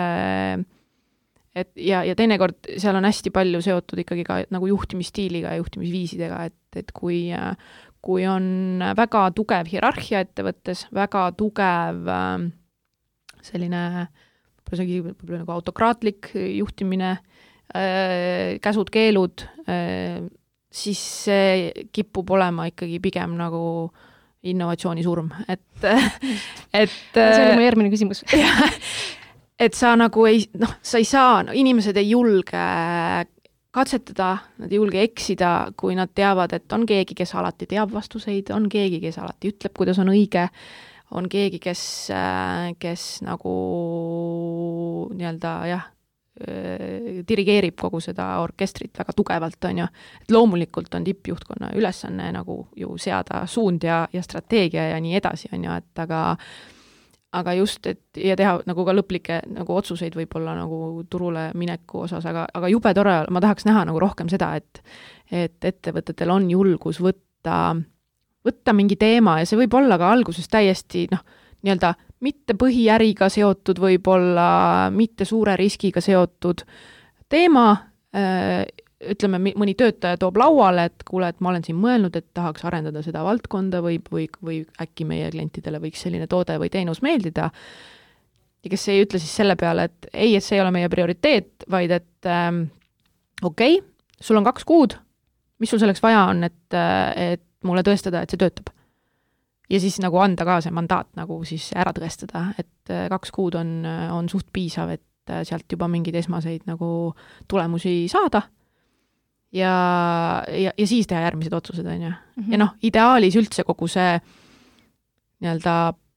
et ja, ja teinekord seal on hästi palju seotud ikkagi ka nagu juhtimisstiiliga ja juhtimisviisidega, et, et kui, kui on väga tugev hierarhia ettevõttes, väga tugev selline võib-olla nagu autokraatlik juhtimine, käsud, keelud, siis see kipub olema ikkagi pigem nagu innovatsiooni surm, et, et see oli mu järgmine küsimus. et sa nagu ei, noh, sa ei saa, no, inimesed ei julge katsetada, nad ei julge eksida, kui nad teavad, et on keegi, kes alati teab vastuseid, on keegi, kes alati ütleb, kuidas on õige, on keegi, kes, kes nagu nii-öelda, jah, dirigeerib kogu seda orkestrit väga tugevalt, on ju. Et loomulikult on tippjuhtkonna ülesanne nagu ju seada suund ja, ja strateegia ja nii edasi, on ju, et aga aga just, et ja teha nagu ka lõplikke nagu otsuseid võib-olla nagu turule mineku osas, aga, aga jube tore, ma tahaks näha nagu rohkem seda, et, et ettevõtetel on julgus võtta, võtta mingi teema ja see võib olla ka alguses täiesti, noh, nii-öelda mitte põhiäriga seotud, võib-olla mitte suure riskiga seotud teema, ütleme, mõni töötaja toob lauale, et kuule, et ma olen siin mõelnud, et tahaks arendada seda valdkonda või, või, või äkki meie klientidele võiks selline toode või teenus meeldida. Ja kes ei ütle siis selle peale, et ei, et see ei ole meie prioriteet, vaid et ähm, okei, okay, sul on kaks kuud, mis sul selleks vaja on, et, et mulle tõestada, et see töötab. Ja siis nagu anda ka see mandaat nagu siis ära tõestada, et kaks kuud on, on suht piisav, et sealt juba mingeid esmaseid nagu tulemusi saada. Ja, ja, ja siis teha järgmised otsused, on ju. Mm-hmm. Ja noh, ideaalis üldse kogu see nii-öelda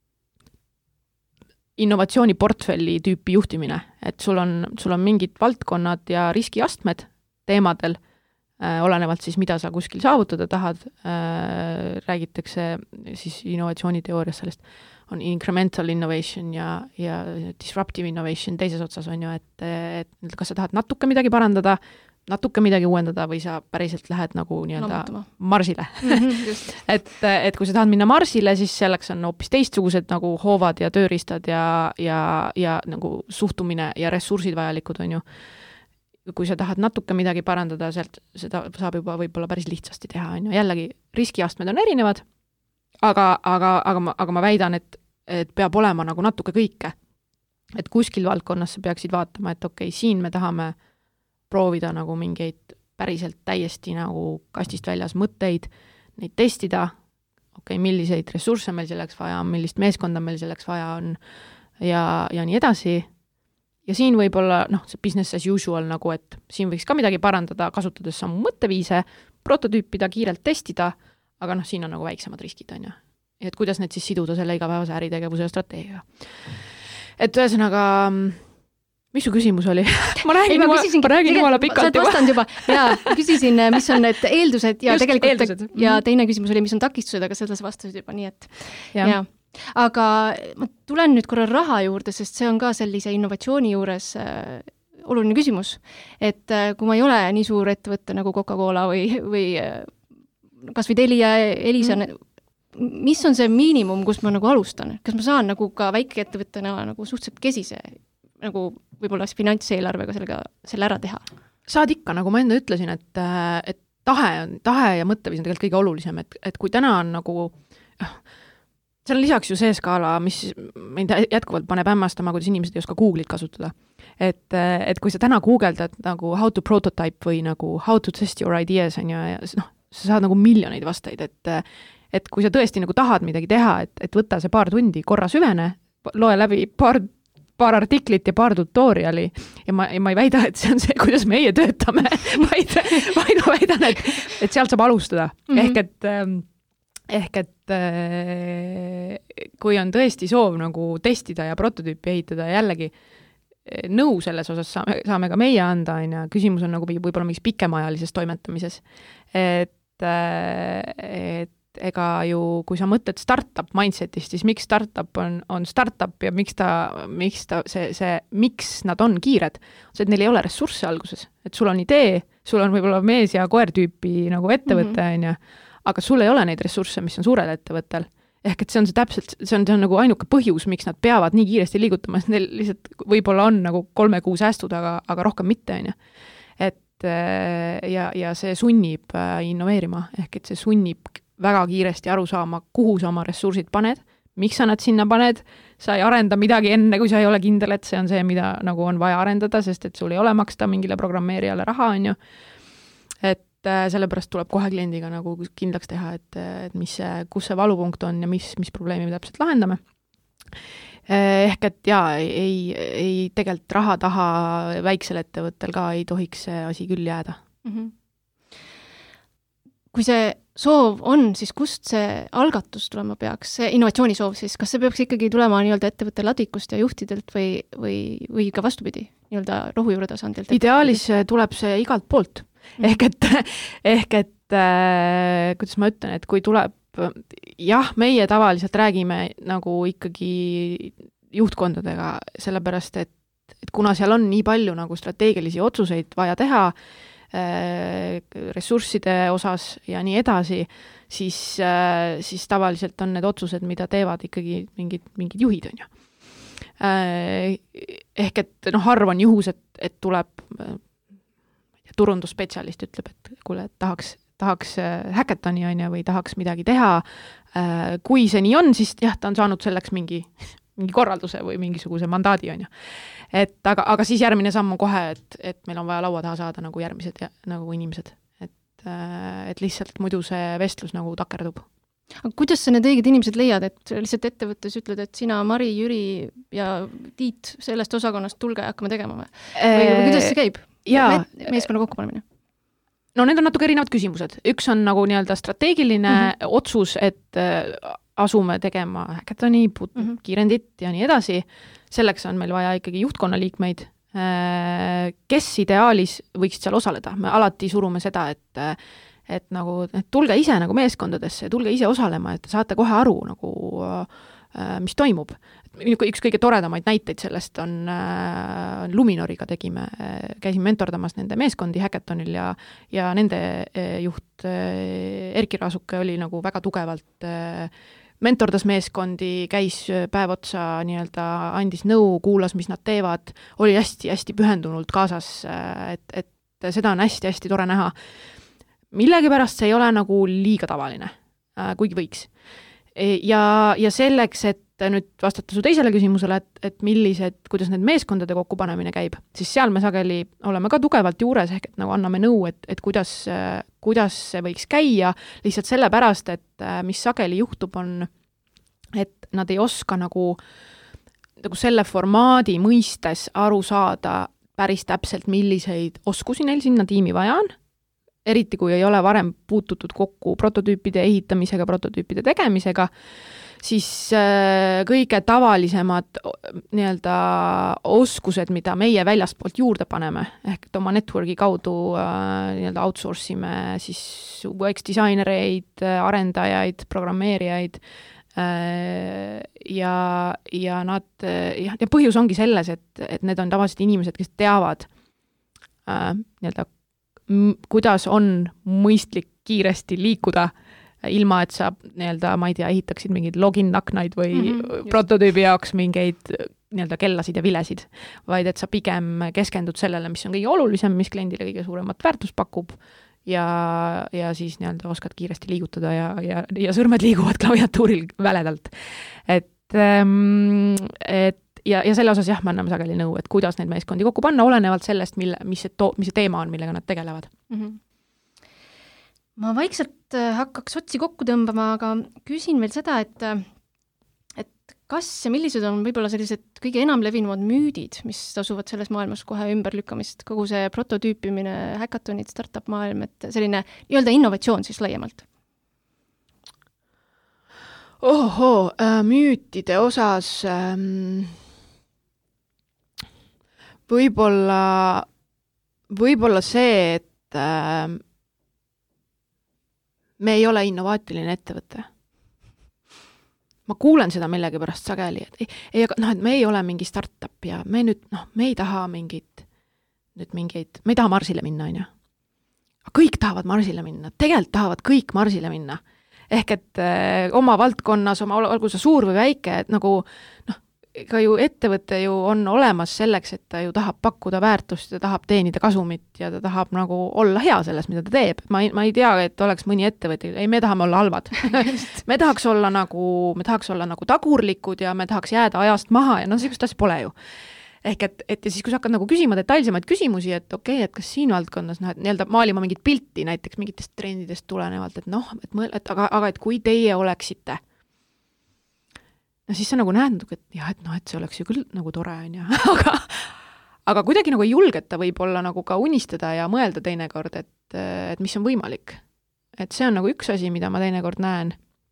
innovatsiooniportfelli tüüpi juhtimine, et sul on, sul on mingid valdkonnad ja riskiastmed teemadel, äh, olenevalt siis, mida sa kuskil saavutada tahad, äh, räägitakse siis innovatsiooniteoorias sellest, on incremental innovation ja, ja disruptive innovation teises otsas, on ju, et, et kas sa tahad natuke midagi parandada, natuke midagi uuendada või sa päriselt lähed nagu nii-öelda marsile. Mm-hmm, et, et kui sa tahad minna marsile, siis selleks on hoopis teistsugused nagu hoovad ja tööriistad ja, ja, ja nagu suhtumine ja ressursid vajalikud, on ju. Kui sa tahad natuke midagi parandada, sealt seda saab juba võib-olla päris lihtsasti teha, on ju. Jällegi, riskiastmed on erinevad, aga, aga, aga, ma, aga ma väidan, et, et peab olema nagu natuke kõike. Et kuskil valdkonnas sa peaksid vaatama, et okei, okay, siin me tahame proovida nagu mingeid päriselt täiesti nagu kastist väljas mõtteid, neid testida, okei, okay, milliseid ressursse meil selleks vaja on, millist meeskonda meil selleks vaja on ja, ja nii edasi. Ja siin võib olla, noh, see business as usual nagu, et siin võiks ka midagi parandada, kasutades samu mõtteviise, prototüüpida, kiirelt testida, aga noh, siin on nagu väiksemad riskid, on ju. Et kuidas need siis siduda selle igapäevase äritegevuse ja strateegia. Et ühesõnaga mis su küsimus oli? ma räägin, ei, ma küsisin, ma räägin jumala pikalt juba. Sa juba. Jaa, küsisin, mis on need eeldused ja just tegelikult eeldused. Ja teine küsimus oli, mis on takistused, aga seda sa vastasid juba, nii et ja. Ja. Aga ma tulen nüüd korra raha juurde, sest see on ka sellise innovatsiooni juures äh, oluline küsimus. Et äh, kui ma ei ole nii suur ettevõtte nagu Coca-Cola või, või äh, kas või Telia, Elisa, mm. mis on see miinimum, kus ma nagu alustan? Kas ma saan nagu ka väikeettevõttena nagu suhteliselt kesise nagu võib-olla finantseelarvega sellega, selle ära teha? Saad ikka, nagu ma enda ütlesin, et, et tahe, on, tahe ja mõtteviis on tegelikult kõige olulisem, et, et kui täna on nagu, seal on lisaks ju see skaala, mis mind jätkuvalt paneb hämmastama, kuidas inimesed ei oska Google'it kasutada. Et, et kui sa täna googeldad nagu how to prototype või nagu how to test your ideas, on ju, ja noh, sa saad nagu miljoneid vasteid, et, et kui sa tõesti nagu tahad midagi teha, et, et võtta see paar tundi korra süvene, loe läbi paar paar artiklit ja paar tutoriali ja ma, ja ma ei väida, et see on see, kuidas meie töötame, vaid, vaid ma väidan, et, et sealt saab alustada. Mm-hmm. Ehk et, ehk et kui on tõesti soov nagu testida ja prototüüpi ehitada jällegi nõu selles osas saame, saame ka meie anda, ja küsimus on nagu võib-olla mingis pikemaajalises toimetamises. Et, et ega ju, kui sa mõtled startup mindsetist, siis miks startup on, on startup ja miks ta, miks ta, see, see, miks nad on kiired, see, et neil ei ole ressursse alguses. Et sul on idee, sul on võib-olla mees ja koer tüüpi nagu ettevõte, mm-hmm. on ja, aga sul ei ole neid ressursse, mis on suurel ettevõttel. Ehk et see on see täpselt, see on, see on nagu ainuke põhjus, miks nad peavad nii kiiresti liigutama, sest neil lihtsalt võib-olla on nagu kolme kuu säästud, aga, aga rohkem mitte, on ja. Et ja, ja see sunnib innoveerima, ehk et see sunnib väga kiiresti aru saama, kuhu sa oma ressursid paned, miks sa nad sinna paned, sa ei arenda midagi enne, kui sa ei ole kindel, et see on see, mida nagu on vaja arendada, sest et sul ei ole maksta mingile programmeerijale raha, on ju. Et sellepärast tuleb kohe kliendiga nagu kindlaks teha, et, et mis see, kus see valupunkt on ja mis, mis probleemi me täpselt lahendame. Ehk et jaa, ei, ei tegelikult raha taha väiksel ettevõttel ka ei tohiks see asi küll jääda. Mm-hmm. Kui see soov on, siis kust see algatus tulema peaks, see innovatsioonisoov siis, kas see peaks ikkagi tulema nii-öelda ettevõtte ladvikust ja juhtidelt või, või, või ka vastupidi, nii-öelda rohujuure tasandilt? Ideaalis tuleb see igalt poolt. Mm-hmm. Ehk et, ehk et äh, kuidas ma ütlen, et kui tuleb jah, meie tavaliselt räägime nagu ikkagi juhtkondadega, sellepärast, et, et kuna seal on nii palju nagu strateegilisi otsuseid vaja teha äh, ressursside osas ja nii edasi, siis, äh, siis tavaliselt on need otsused, mida teevad ikkagi mingid, mingid juhid, on ju. Äh, ehk et noh, harv on juhus, et, et tuleb äh, turundusspetsialist ütleb, et kuule, et tahaks tahaks häkatoni on ja või tahaks midagi teha. Kui see nii on, siis jah, ta on saanud selleks mingi, mingi korralduse või mingisuguse mandaadi on ja. Et aga, aga siis järgmine samm on kohe, et, et meil on vaja laua taha saada nagu järgmised ja, nagu inimesed. Et, et lihtsalt muidu see vestlus nagu takerdub. Aga kuidas sa need õiged inimesed leiad, et lihtsalt ettevõttes ütled, et sina, Mari, Jüri ja Tiit sellest osakonnast tulge hakkama tegema või? Või, või kuidas see käib? Jaa. Meeskonna kokkupanemine? No need on natuke erinevad küsimused. Üks on nagu nii-öelda strateegiline mm-hmm. otsus, et asume tegema häkatoni, mm-hmm. kiirendit ja nii edasi. Selleks on meil vaja ikkagi juhtkonna liikmeid, kes ideaalis võiksid seal osaleda. Me alati surume seda, et, et nagu, et tulge ise nagu meeskondadesse, tulge ise osalema, et saate kohe aru, nagu, mis toimub. Üks kõige toredamaid näiteid sellest on äh, Luminoriga tegime, käisime mentordamas nende meeskondi häkatonil ja, ja nende juht äh, Erki Raasuke oli nagu väga tugevalt äh, mentordas meeskondi, käis päev otsa nii-öelda, andis nõu, kuulas, mis nad teevad, oli hästi-hästi pühendunult kaasas, äh, et, et seda on hästi-hästi tore näha. Millegipärast see ei ole nagu liiga tavaline, äh, kuigi võiks. Ja, ja selleks, et nüüd vastata su teisele küsimusele, et, et millised, kuidas need meeskondade kokkupanemine käib, siis seal me sageli oleme ka tugevalt juures, ehk et nagu anname nõu, et, et kuidas, kuidas see võiks käia, lihtsalt sellepärast, et mis sageli juhtub on, et nad ei oska nagu, nagu selle formaadi mõistes aru saada päris täpselt, milliseid oskusi neil sinna tiimi vaja on, eriti kui ei ole varem puututud kokku prototüüpide ehitamisega, prototüüpide tegemisega, siis kõige tavalisemad nii-öelda oskused, mida meie väljaspoolt juurde paneme, ehk et oma networki kaudu nii-öelda outsource ime siis U X-disainereid, arendajaid, programmeerijaid ja, ja nad, ja, ja põhjus ongi selles, et, et need on tavaliselt inimesed, kes teavad nii-öelda kuidas on mõistlik kiiresti liikuda, ilma et sa nii-öelda, ma ei tea, ehitaksid mingeid login-naknaid või mm-hmm, prototüübi jaoks mingeid nii-öelda kellasid ja vilesid, vaid et sa pigem keskendud sellele, mis on kõige olulisem, mis kliendile kõige suuremat väärtust pakub ja, ja siis nii-öelda oskad kiiresti liigutada ja, ja, ja sõrmed liiguvad klaviatuuril väledalt. Et, et Ja, ja selle osas jah, me anname sageli nõu, et kuidas neid meeskondi kokku panna, olenevalt sellest, mille, mis, see to, mis see teema on, millega nad tegelevad. Mm-hmm. Ma vaikselt hakkaks otsi kokku tõmbama, aga küsin veel seda, et, et kas ja millised on võib-olla sellised kõige enam levinuvad müüdid, mis tasuvad selles maailmas kohe ümberlükkamist, kogu see prototüüpimine, häkatonid, startup maailm, et selline nii-öelda innovatsioon siis laiemalt? Ohoo, äh, müütide osas ähm, võib-olla, võib-olla see, et äh, me ei ole innovaatiline ettevõte. Ma kuulen seda millegi pärast sageli, et ei, ei, noh, et me ei ole mingi startup ja me nüüd, noh, me ei taha mingit, nüüd mingeid, me ei taha Marsile minna, on ju. Kõik tahavad Marsile minna, tegelikult tahavad kõik Marsile minna. Ehk et äh, oma valdkonnas, oma olgu see suur või väike, et nagu, noh, ka ju ettevõte ju on olemas selleks, et ta ju tahab pakkuda väärtust ja tahab teenida kasumit ja ta tahab nagu olla hea selles, mida ta teeb. Ma ei, ma ei tea, et oleks mõni ettevõte, ei, me tahame olla halvad. me tahaks olla nagu, me tahaks olla nagu tagurlikud ja me tahaks jääda ajast maha ja noh, sellist asja pole ju. Ehk et, et ja siis, kui sa hakkad nagu küsima detailsemaid küsimusi, et okei, okay, et kas siin valdkonnas, noh, et nii-öelda maalima mingit pilti näiteks mingitest trendidest tulenevalt, et noh, et, mõel, et aga, aga et kui teie oleksite, no siis sa nagu näed, et jah, et noh, et see oleks ju küll nagu tore, on ju, aga, aga kuidagi nagu ei julgeta võib-olla nagu ka unistada ja mõelda teinekord, et, et mis on võimalik. Et see on nagu üks asi, mida ma teinekord näen.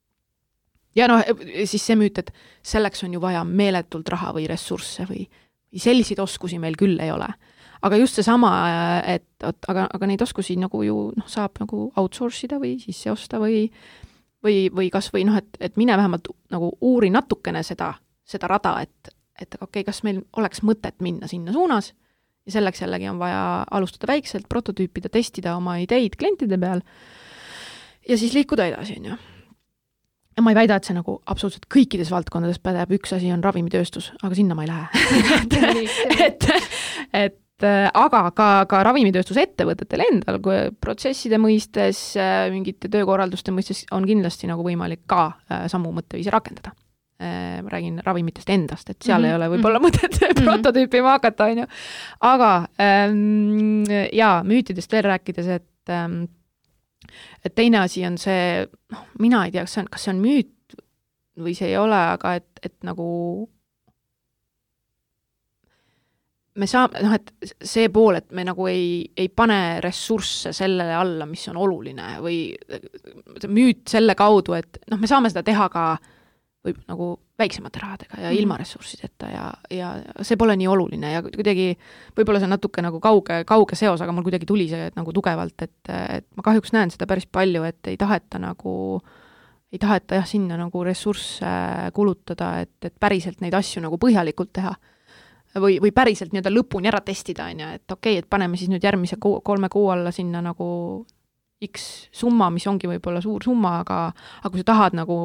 Ja noh, siis see müüt, et selleks on ju vaja meeletult raha või ressursse või selliseid oskusi meil küll ei ole. Aga just see sama, et, et aga, aga neid oskusi nagu ju noh, saab nagu outsource ida või sisse osta või või, või kas või noh, et, et mine vähemalt nagu uuri natukene seda, seda rada, et, et okei, okay, kas meil oleks mõtet minna sinna suunas ja selleks jällegi on vaja alustada väikselt, prototüüpida, testida oma ideid klientide peal ja siis liikuda edasi, on ju. Ja ma ei väida, et see nagu absoluutselt kõikides valdkondades pädeb, üks asi on ravimitööstus, aga sinna ma ei lähe. et, et aga ka, ka ravimitööstuse ettevõtetel endal, kui protsesside mõistes, mingite töökorralduste mõistes on kindlasti nagu võimalik ka samu mõtteviisi rakendada. Ma räägin ravimitest endast, et seal mm-hmm. ei ole võib-olla mõtet mm-hmm. prototüüpima hakata, on ju. Aga ähm, jaa, müütidest veel rääkides, et ähm, et teine asi on see, noh, mina ei tea, kas see on, kas see on müüt või see ei ole, aga et, et nagu me saame, noh, et see pool, et me nagu ei, ei pane ressursse sellele alla, mis on oluline või müüt selle kaudu, et noh, me saame seda teha ka või nagu väiksemate rahadega ja ilma ressurssideta ja, ja see pole nii oluline ja kuidagi, võib-olla see on natuke nagu kauge, kauge seos, aga mul kuidagi tuli see nagu tugevalt, et, et ma kahjuks näen seda päris palju, et ei taheta nagu, ei taheta jah, sinna nagu ressursse kulutada, et, et päriselt neid asju nagu põhjalikult teha või, või päriselt nii-öelda lõpuni ära testida, on ju, et okei, okay, et paneme siis nüüd järgmise kuu, kolme kuu alla sinna nagu X summa, mis ongi võib-olla suur summa, aga, aga kui sa tahad nagu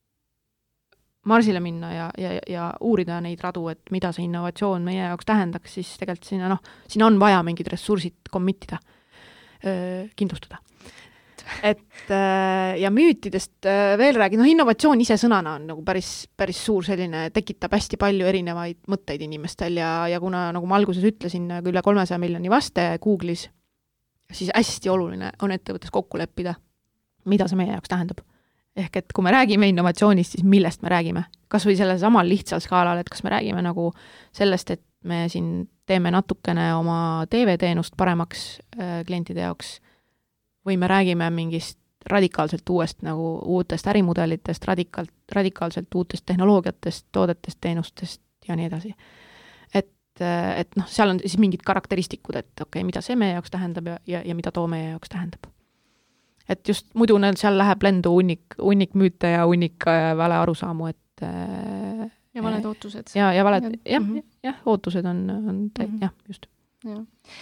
Marsile minna ja, ja, ja uurida neid radu, et mida see innovatsioon meie jaoks tähendaks, siis tegelikult sinna, noh, sinna on vaja mingid ressursid committida, kindlustada. Et ja müütidest veel räägin, noh, innovatsioon ise sõnana on nagu päris, päris suur selline, tekitab hästi palju erinevaid mõtteid inimestel ja, ja kuna, nagu ma alguses ütlesin, üle kolmesaja miljoni vaste Google'is, siis hästi oluline on ettevõttes kokku leppida, mida see meie jaoks tähendab. Ehk et kui me räägime innovatsioonist, siis millest me räägime? Kas või selle samal lihtsal skaalal, et kas me räägime nagu sellest, et me siin teeme natukene oma T V-teenust paremaks äh, klientide jaoks või me räägime mingist radikaalselt uuest nagu uutest ärimudelitest, radikaal, radikaalselt uutest tehnoloogiatest, toodetest, teenustest ja nii edasi. Et, et noh, seal on siis mingid karakteristikud, et okei, okay, mida see meie jaoks tähendab ja, ja, ja mida too meie jaoks tähendab. Et just muidu neil seal läheb lendu unnik, unnik müüte ja unnik vale arusaamu, et ja valed ootused. Ja, ja valed, jah, mm -hmm. jah, ootused on, on tä-, mm -hmm. jah, just. Ja.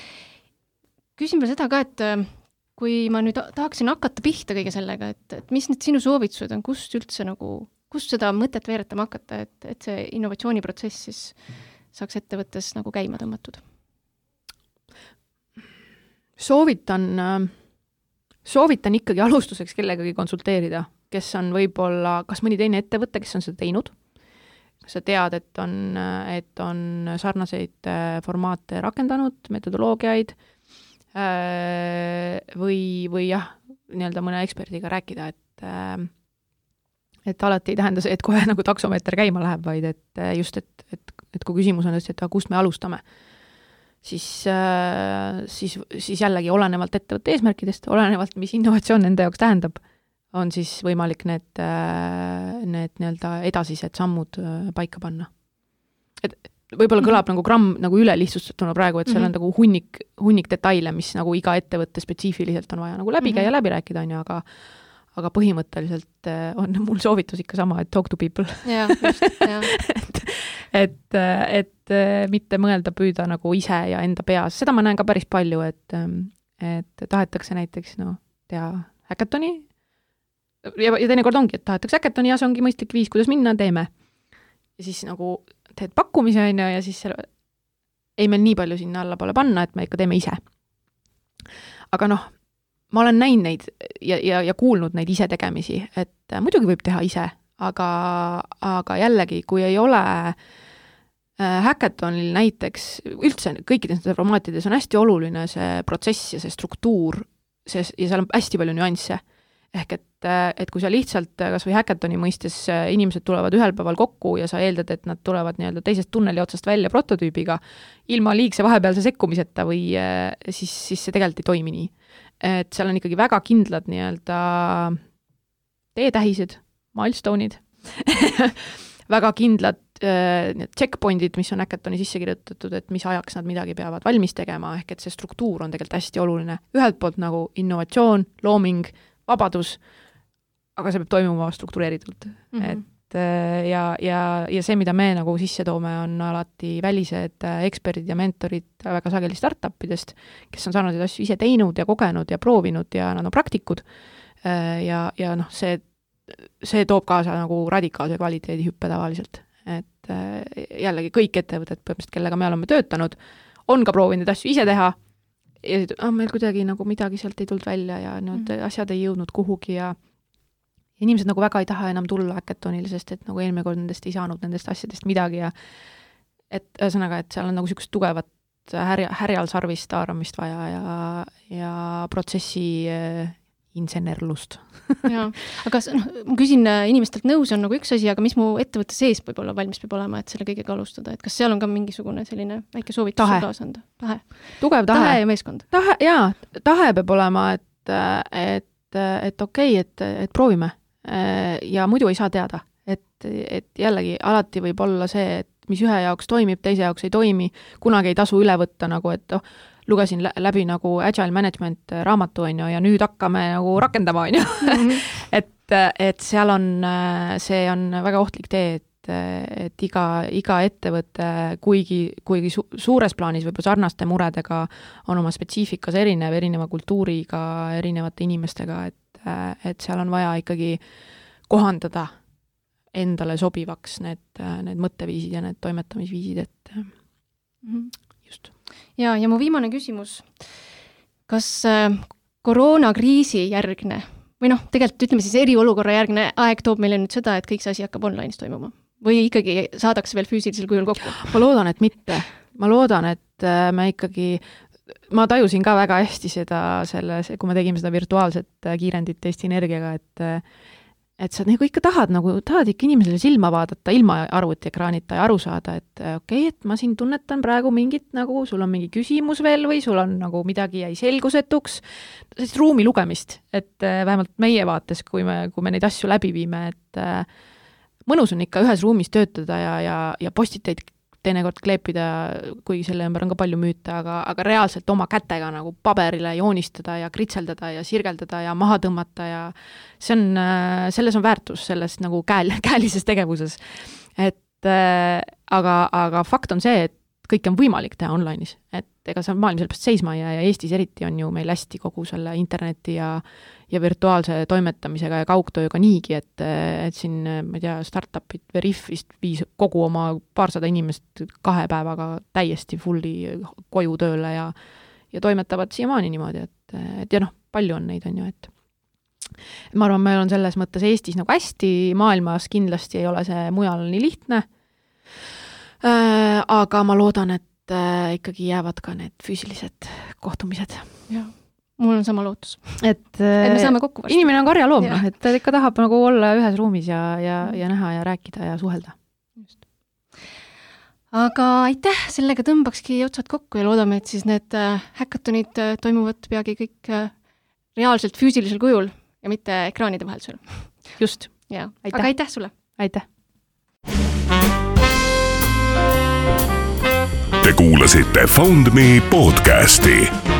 Küsin veel seda ka, et kui ma nüüd tahaksin hakata pihta kõige sellega, et, et mis need sinu soovitused on, kust üldse nagu, kust seda mõtet veeretama hakata, et, et see innovatsiooniprotsess siis saaks ettevõttes nagu käima tõmmatud? Soovitan Soovitan ikkagi alustuseks kellegagi konsulteerida, kes on võib-olla, kas mõni teine ettevõte, kes on seda teinud. Sa tead, et on, et on sarnaseid formaate rakendanud, metodoloogiaid või, või jah, nii-öelda mõne eksperdiga rääkida, et, et alati ei tähenda see, et kohe nagu taksomeeter käima läheb, vaid et just, et, et, et kui küsimus on, et kust me alustame, siis, siis, siis jällegi olenevalt ettevõtte eesmärkidest, olenevalt, mis innovatsioon nende jaoks tähendab, on siis võimalik need, need nii-öelda edasised sammud paika panna. Et võib-olla kõlab mm-hmm. nagu gramm nagu üle lihtsustatuna praegu, et seal mm-hmm. on nagu hunnik, hunnik detaile, mis nagu iga ettevõtte spetsiifiliselt on vaja nagu läbi käia mm-hmm. läbi rääkida, on ju, aga aga põhimõtteliselt on mul soovitus ikka sama, et talk to people. Ja, just, ja. et, et, et mitte mõelda püüda nagu ise ja enda peas. Seda ma näen ka päris palju, et, et tahetakse näiteks no, teha häkatoni ja, ja teinekord ongi, et tahetakse häkatoni ja see ongi mõistlik viis, kuidas minna, teeme. Ja siis nagu teed pakkumise on ja siis selle, ei meil nii palju sinna alla pole panna, et me ikka teeme ise. Aga noh, ma olen näinud neid ja, ja, ja kuulnud neid ise tegemisi, et muidugi võib teha ise, aga, aga jällegi, kui ei ole häkatonil näiteks, üldse kõikides nendes formaatides on hästi oluline see protsess ja see struktuur see, ja seal on hästi palju nüansse. Ehk et, et kui sa lihtsalt kas või häkatoni mõistes inimesed tulevad ühel päeval kokku ja sa eeldad, et nad tulevad nii-öelda teisest tunneli otsast välja prototüübiga ilma liigse vahepealse sekkumiseta või siis, siis see tegelikult ei toimi nii. Et seal on ikkagi väga kindlad nii-öelda teetähised, milestone'id, väga kindlad äh, checkpointid, mis on häkatoni sisse kirjutatud, et mis ajaks nad midagi peavad valmis tegema, ehk et see struktuur on tegelikult hästi oluline. Ühelt poolt nagu innovatsioon, looming, vabadus, aga see peab toimuma struktureeritult. Mm-hmm. Et ja, ja, ja see, mida me nagu sisse toome, on alati välised eksperdid ja mentorid väga sageli startupidest, kes on saanud neid asju ise teinud ja kogenud ja proovinud ja nad on praktikud. Ja, ja noh, see, see toob kaasa nagu radikaalse kvaliteedihüppe tavaliselt. Et jällegi kõik ettevõtted, kellega me oleme töötanud, on ka proovinud asju ise teha, ja ah, meil kuidagi nagu midagi sealt ei tulnud välja ja need mm. asjad ei jõudnud kuhugi ja inimesed nagu väga ei taha enam tulla häkatonile, sest et nagu eelmine kord nendest ei saanud nendest asjadest midagi ja et ühesõnaga, et seal on nagu niisugust tugevat härja, härjal sarvist haaramist vaja ja, ja protsessi äh, insenerlust. Jaa, aga no, ma küsin inimestelt nõus on nagu üks asi, aga mis mu ettevõtte sees võib olla valmis peab olema, et selle kõigega alustada, et kas seal on ka mingisugune selline väike soovitus kaasanda? Tahe. Tugev tahe. Tahe ja meeskond. Tahe, jaa, tahe peab olema, et, et, et okei, okay, et, et proovime ja muidu ei saa teada, et, et jällegi alati võib olla see, et mis ühe jaoks toimib, teise jaoks ei toimi, kunagi ei tasu üle võtta nagu, et oh, lugesin läbi nagu Agile Management raamatu on ju, ja nüüd hakkame nagu rakendama on ju. Mm-hmm. et, et seal on, see on väga ohtlik tee, et, et iga, iga ettevõte, kuigi, kuigi su, suures plaanis võib-olla sarnaste muredega on oma spetsiifikas erinev, erineva kultuuriga, erinevate inimestega, et, et seal on vaja ikkagi kohandada endale sobivaks need, need mõtteviisid ja need toimetamisviisid, et mm-hmm. just. Ja, ja mu viimane küsimus, kas äh, koroonakriisi järgne, või noh, tegelikult ütleme siis eriolukorra järgne aeg toob meile nüüd seda, et kõik see asi hakkab online'is toimuma? Või ikkagi saadakse veel füüsilisel kujul kokku? Ma loodan, et mitte. Ma loodan, et me ikkagi, ma tajusin ka väga hästi seda, selle, kui me tegime seda virtuaalset kiirendit Eesti Energiaga, et et sa nagu ikka tahad, nagu tahad ikka inimesele silma vaadata ilma arvutiekraanita ja aru saada, et okei, okay, et ma siin tunnetan praegu mingit nagu, sul on mingi küsimus veel või sul on nagu midagi jäi selgusetuks, sellist ruumi lugemist, et vähemalt meie vaates, kui me, kui me neid asju läbi viime, et mõnus on ikka ühes ruumis töötada ja, ja, ja postiteid teinekord kleepida, kuigi selle ümber on ka palju müüte, aga, aga reaalselt oma kätega nagu paberile joonistada ja kritseldada ja sirgeldada ja maha tõmmata ja see on, selles on väärtus, selles nagu käel, käelises tegevuses. Et aga, aga fakt on see, et kõik on võimalik teha online'is, et ega see maailm sellepärast seisma ja, ja Eestis eriti on ju meil hästi kogu selle interneti ja, ja virtuaalse toimetamisega ja kaugtööga niigi, et, et siin, ma ei tea, startupid Veriffist viis kogu oma paarsada inimest kahe päevaga täiesti fulli koju tööle ja, ja toimetavad siiamaani niimoodi, et, et ja noh, palju on neid, on ju, et ma arvan, meil on selles mõttes Eestis nagu hästi, maailmas kindlasti ei ole see mujal nii lihtne, aga ma loodan, et ikkagi jäävad ka need füüsilised kohtumised. Jah. mul on sama lootus. Et, et me saame kokku varsti. Inimene on karjaloom, no, et ta ikka tahab nagu olla ühes ruumis ja, ja, ja näha ja rääkida ja suhelda. Just. Aga aitäh, sellega tõmbakski otsad kokku ja loodame, et siis need häkatonid toimuvad peagi kõik reaalselt füüsilisel kujul ja mitte ekraanide vaheldusel. Just. Ja. Aga aitäh sulle! Aitäh! Te kuulasite Found Me podcasti.